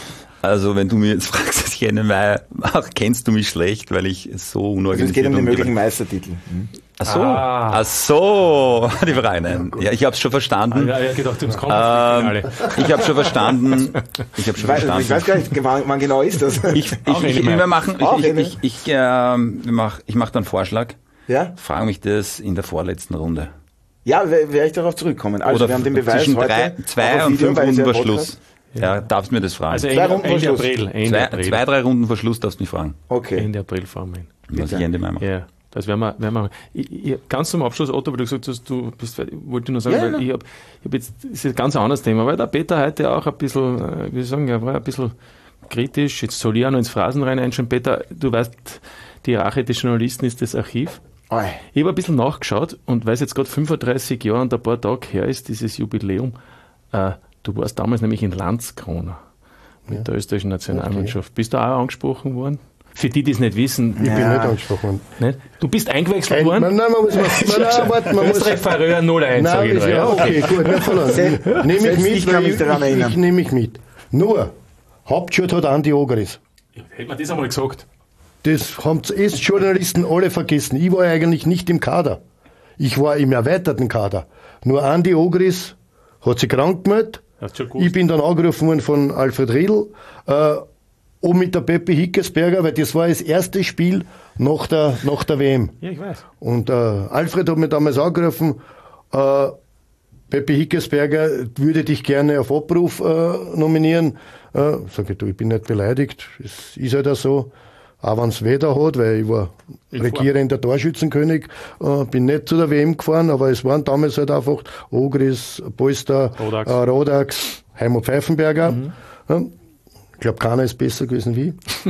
Also wenn du mir jetzt fragst, was ich Ende Mai mache, kennst du mich schlecht, weil ich so unorganisiert bin. Also es geht um den möglichen Meistertitel. Hm. Ach so, ah. ach so, die Vereine. Ja, ich habe es schon verstanden. Ja, ja, gedacht, ums ähm, ich habe schon verstanden. Ich habe schon ich verstanden. Ich weiß gar nicht, wann, wann genau ist das. Ich, ich, ich, wir machen, ich, ich, ich, ich, äh, mach, ich mache dann einen Vorschlag. Ja? Frage mich das in der vorletzten Runde. Ja, werde ich darauf zurückkommen. Also Oder wir haben den Beweis zwischen heute drei, zwei und fünf Runden vor Schluss. Ja, darfst mir das fragen. Also Ende, Ende, Ende April. Ende zwei, April. zwei, drei Runden vor Schluss darfst du mich fragen. Okay. Ende April fahren wir hin. Was ich Ende Mai mache. Ja. Das werden wir, werden wir ich, ich, ganz zum Abschluss, Otto, weil du gesagt hast, du bist, wollte nur sagen, ja, weil ja. ich habe hab jetzt, das ist ein ganz anderes Thema, weil der Peter heute auch ein bisschen, wie soll ich sagen, er war ein bisschen kritisch, jetzt soll ich auch noch ins Phrasen rein einschauen. Peter, du weißt, die Rache des Journalisten ist das Archiv. Oi. Ich habe ein bisschen nachgeschaut und weil es jetzt gerade fünfunddreißig Jahre und ein paar Tage her ist, dieses Jubiläum, äh, du warst damals nämlich in Landskrona mit ja. der österreichischen Nationalmannschaft. Okay. Bist du auch angesprochen worden? Für die, die es nicht wissen. Ich ja. bin nicht angesprochen worden. Nicht? Du bist eingewechselt Kein, worden? Nein, nein, man muss, man, nein, warte, man muss... Österreich-Färöer null eins, nein, sage ich ja, ja, okay, gut, nicht verloren. Nehme ich mit, ich kann mich ich, daran ich, erinnern. ich nehme mich mit. Nur, Hauptschuld hat Andi Ogeris. Ja, hätte man das einmal gesagt. Das haben die S-Journalisten alle vergessen. Ich war eigentlich nicht im Kader. Ich war im erweiterten Kader. Nur Andi Ogeris hat sich krank gemeldet. Ich bin dann angerufen worden von Alfred Riedl, äh, um mit der Peppi Hickesberger, weil das war das erste Spiel nach der, nach der W M. Ja, ich weiß. Und äh, Alfred hat mich damals angerufen, äh, Peppi Hickesberger würde dich gerne auf Abruf äh, nominieren. Äh, sag ich, du, ich bin nicht beleidigt, es ist halt auch so. Auch wenn es weder hat, weil ich war ich regierender Torschützenkönig, äh, bin nicht zu der W M gefahren, aber es waren damals halt einfach Ogris, Polster, Rodax, äh, Rodax Heimo Pfeifenberger. Mhm. Ja, ich glaube, keiner ist besser gewesen wie ich.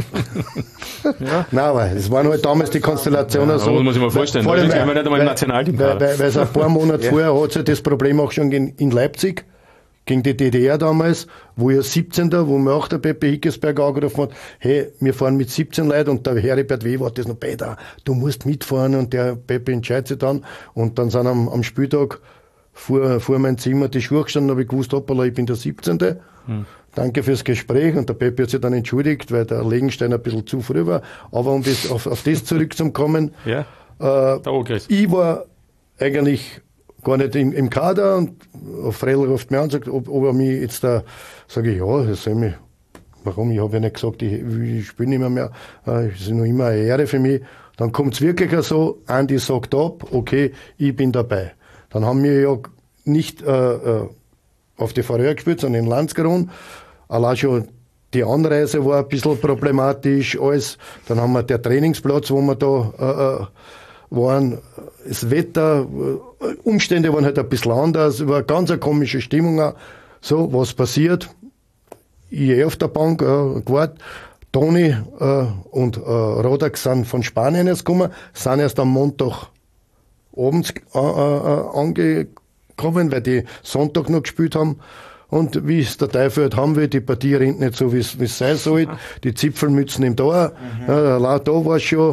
Ja. Nein, aber es waren halt damals die Konstellationen ja, so. Das muss ich mir vorstellen, vor allem, weil, weil, nicht einmal im Nationalteam weil, weil, weil es ein paar Monate ja. vorher hat es ja das Problem auch schon in, in Leipzig, gegen die D D R damals, wo ja siebzehnter wo mir auch der Peppi Hickesberger angerufen hat, hey, wir fahren mit siebzehn Leuten und der Heribert W. war das noch Peter, du musst mitfahren und der Peppi entscheidet sich dann und dann sind am, am Spieltag vor, vor mein Zimmer die Schuhe gestanden, habe ich gewusst, hoppala, ich bin der siebzehnte Hm. Danke fürs Gespräch und der Peppi hat sich dann entschuldigt, weil der Legenstein ein bisschen zu früh war, aber um das, auf, auf das zurückzukommen, ja, äh, ich war eigentlich gar nicht im, im Kader und Fredl ruft mich an und sagt, ob, ob er mich jetzt da, sage ich, ja, das soll mich, warum, ich habe ja nicht gesagt, ich, ich spiele nicht mehr mehr, das ist noch immer eine Ehre für mich. Dann kommt es wirklich so, Andi sagt ab, okay, ich bin dabei. Dann haben wir ja nicht äh, auf die Färöer gespielt, sondern in Landskrona. Allein schon die Anreise war ein bisschen problematisch, alles. Dann haben wir der Trainingsplatz, wo wir da äh, waren, das Wetter, Umstände waren halt ein bisschen anders, war eine ganz eine komische Stimmung auch. So, was passiert? Ich eh auf der Bank, äh, gewartet. Toni äh, und äh, Rodax sind von Spanien jetzt gekommen, sind erst am Montag abends äh, äh, angekommen, weil die Sonntag noch gespielt haben. Und wie es der Teufel halt haben will, die Partie rennt nicht so, wie es sein soll. Die Zipfelmützen im Tor. Mhm. Ja, da war es schon.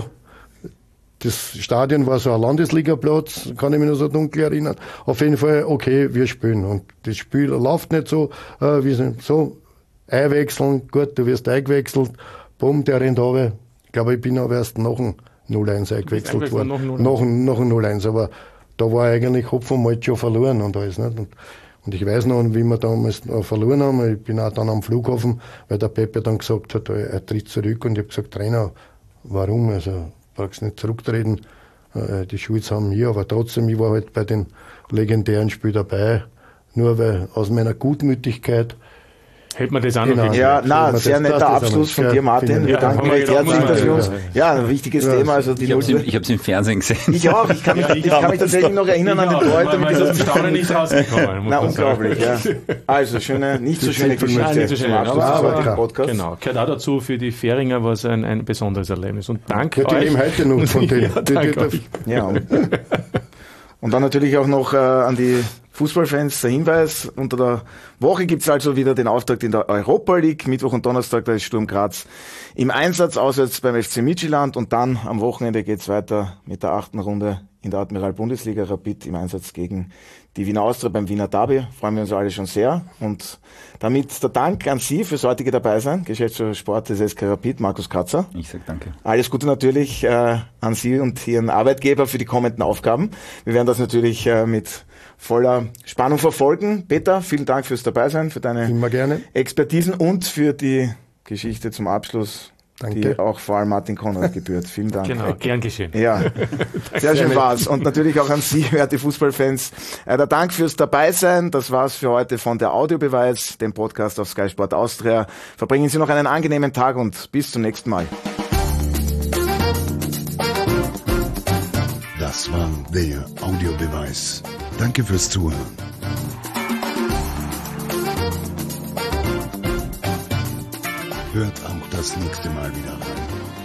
Das Stadion war so ein Landesligaplatz, kann ich mich noch so dunkel erinnern. Auf jeden Fall, okay, wir spielen. Und das Spiel läuft nicht so, äh, wir sind so, einwechseln, gut, du wirst eingewechselt, bumm, der rennt runter. Ich glaube, ich bin aber erst nach dem null eins eingewechselt worden. Nach dem null eins, aber da war eigentlich Kopf und Malz schon verloren und alles. Nicht? Und, und ich weiß noch, wie wir damals verloren haben. Ich bin auch dann am Flughafen, weil der Pepe dann gesagt hat, er tritt zurück. Und ich habe gesagt, Trainer, warum? Also, brauchst nicht zurücktreten. Die Schulz haben hier, aber trotzdem, ich war halt bei den legendären Spielen dabei. Nur weil aus meiner Gutmütigkeit. Hätte man das auch genau. noch Ja, na, sehr netter das Abschluss von dir, Martin. Wir danken recht herzlich, dass wir uns, ja, ein wichtiges ja. Thema, also die Ich habe es im Fernsehen gesehen. Ich auch, ich kann mich, ich kann mich tatsächlich noch erinnern an den Torhüter mit diesem Staunen nicht rausgekommen. Na, unglaublich, ja. Also, schöne, nicht so schöne Geschichte. Nein, nicht so schöne, aber, aber Podcast. Genau, gehört auch dazu, für die Fähringer war es ein, ein besonderes Erlebnis. Und danke ja, die euch. leben heute noch von denen. Ja, danke. Ja, und, und dann natürlich auch noch äh, an die Fußballfans, der Hinweis, unter der Woche gibt's also wieder den Auftakt in der Europa League. Mittwoch und Donnerstag, da ist Sturm Graz im Einsatz, auswärts beim F C Midtjylland. Und dann am Wochenende geht's weiter mit der achten Runde in der Admiral-Bundesliga. Rapid im Einsatz gegen die Wiener Austria beim Wiener Derby. Freuen wir uns alle schon sehr. Und damit der Dank an Sie fürs heutige Dabeisein, Geschäftsführer Sport des S K Rapid, Markus Kratzer. Ich sage danke. Alles Gute natürlich äh, an Sie und Ihren Arbeitgeber für die kommenden Aufgaben. Wir werden das natürlich äh, mit voller Spannung verfolgen. Peter, vielen Dank fürs Dabeisein, für deine Immer gerne. Expertisen und für die Geschichte zum Abschluss, Danke. die auch vor allem Martin Konrad gebührt. Vielen Dank. Genau, gern geschehen. Ja, sehr schön war's. Und natürlich auch an Sie, werte Fußballfans. Äh, der Dank fürs Dabeisein. Das war's für heute von der Audiobeweis, dem Podcast auf Sky Sport Austria. Verbringen Sie noch einen angenehmen Tag und bis zum nächsten Mal. Das war der Audiobeweis. Danke fürs Zuhören. Hört auch das nächste Mal wieder rein.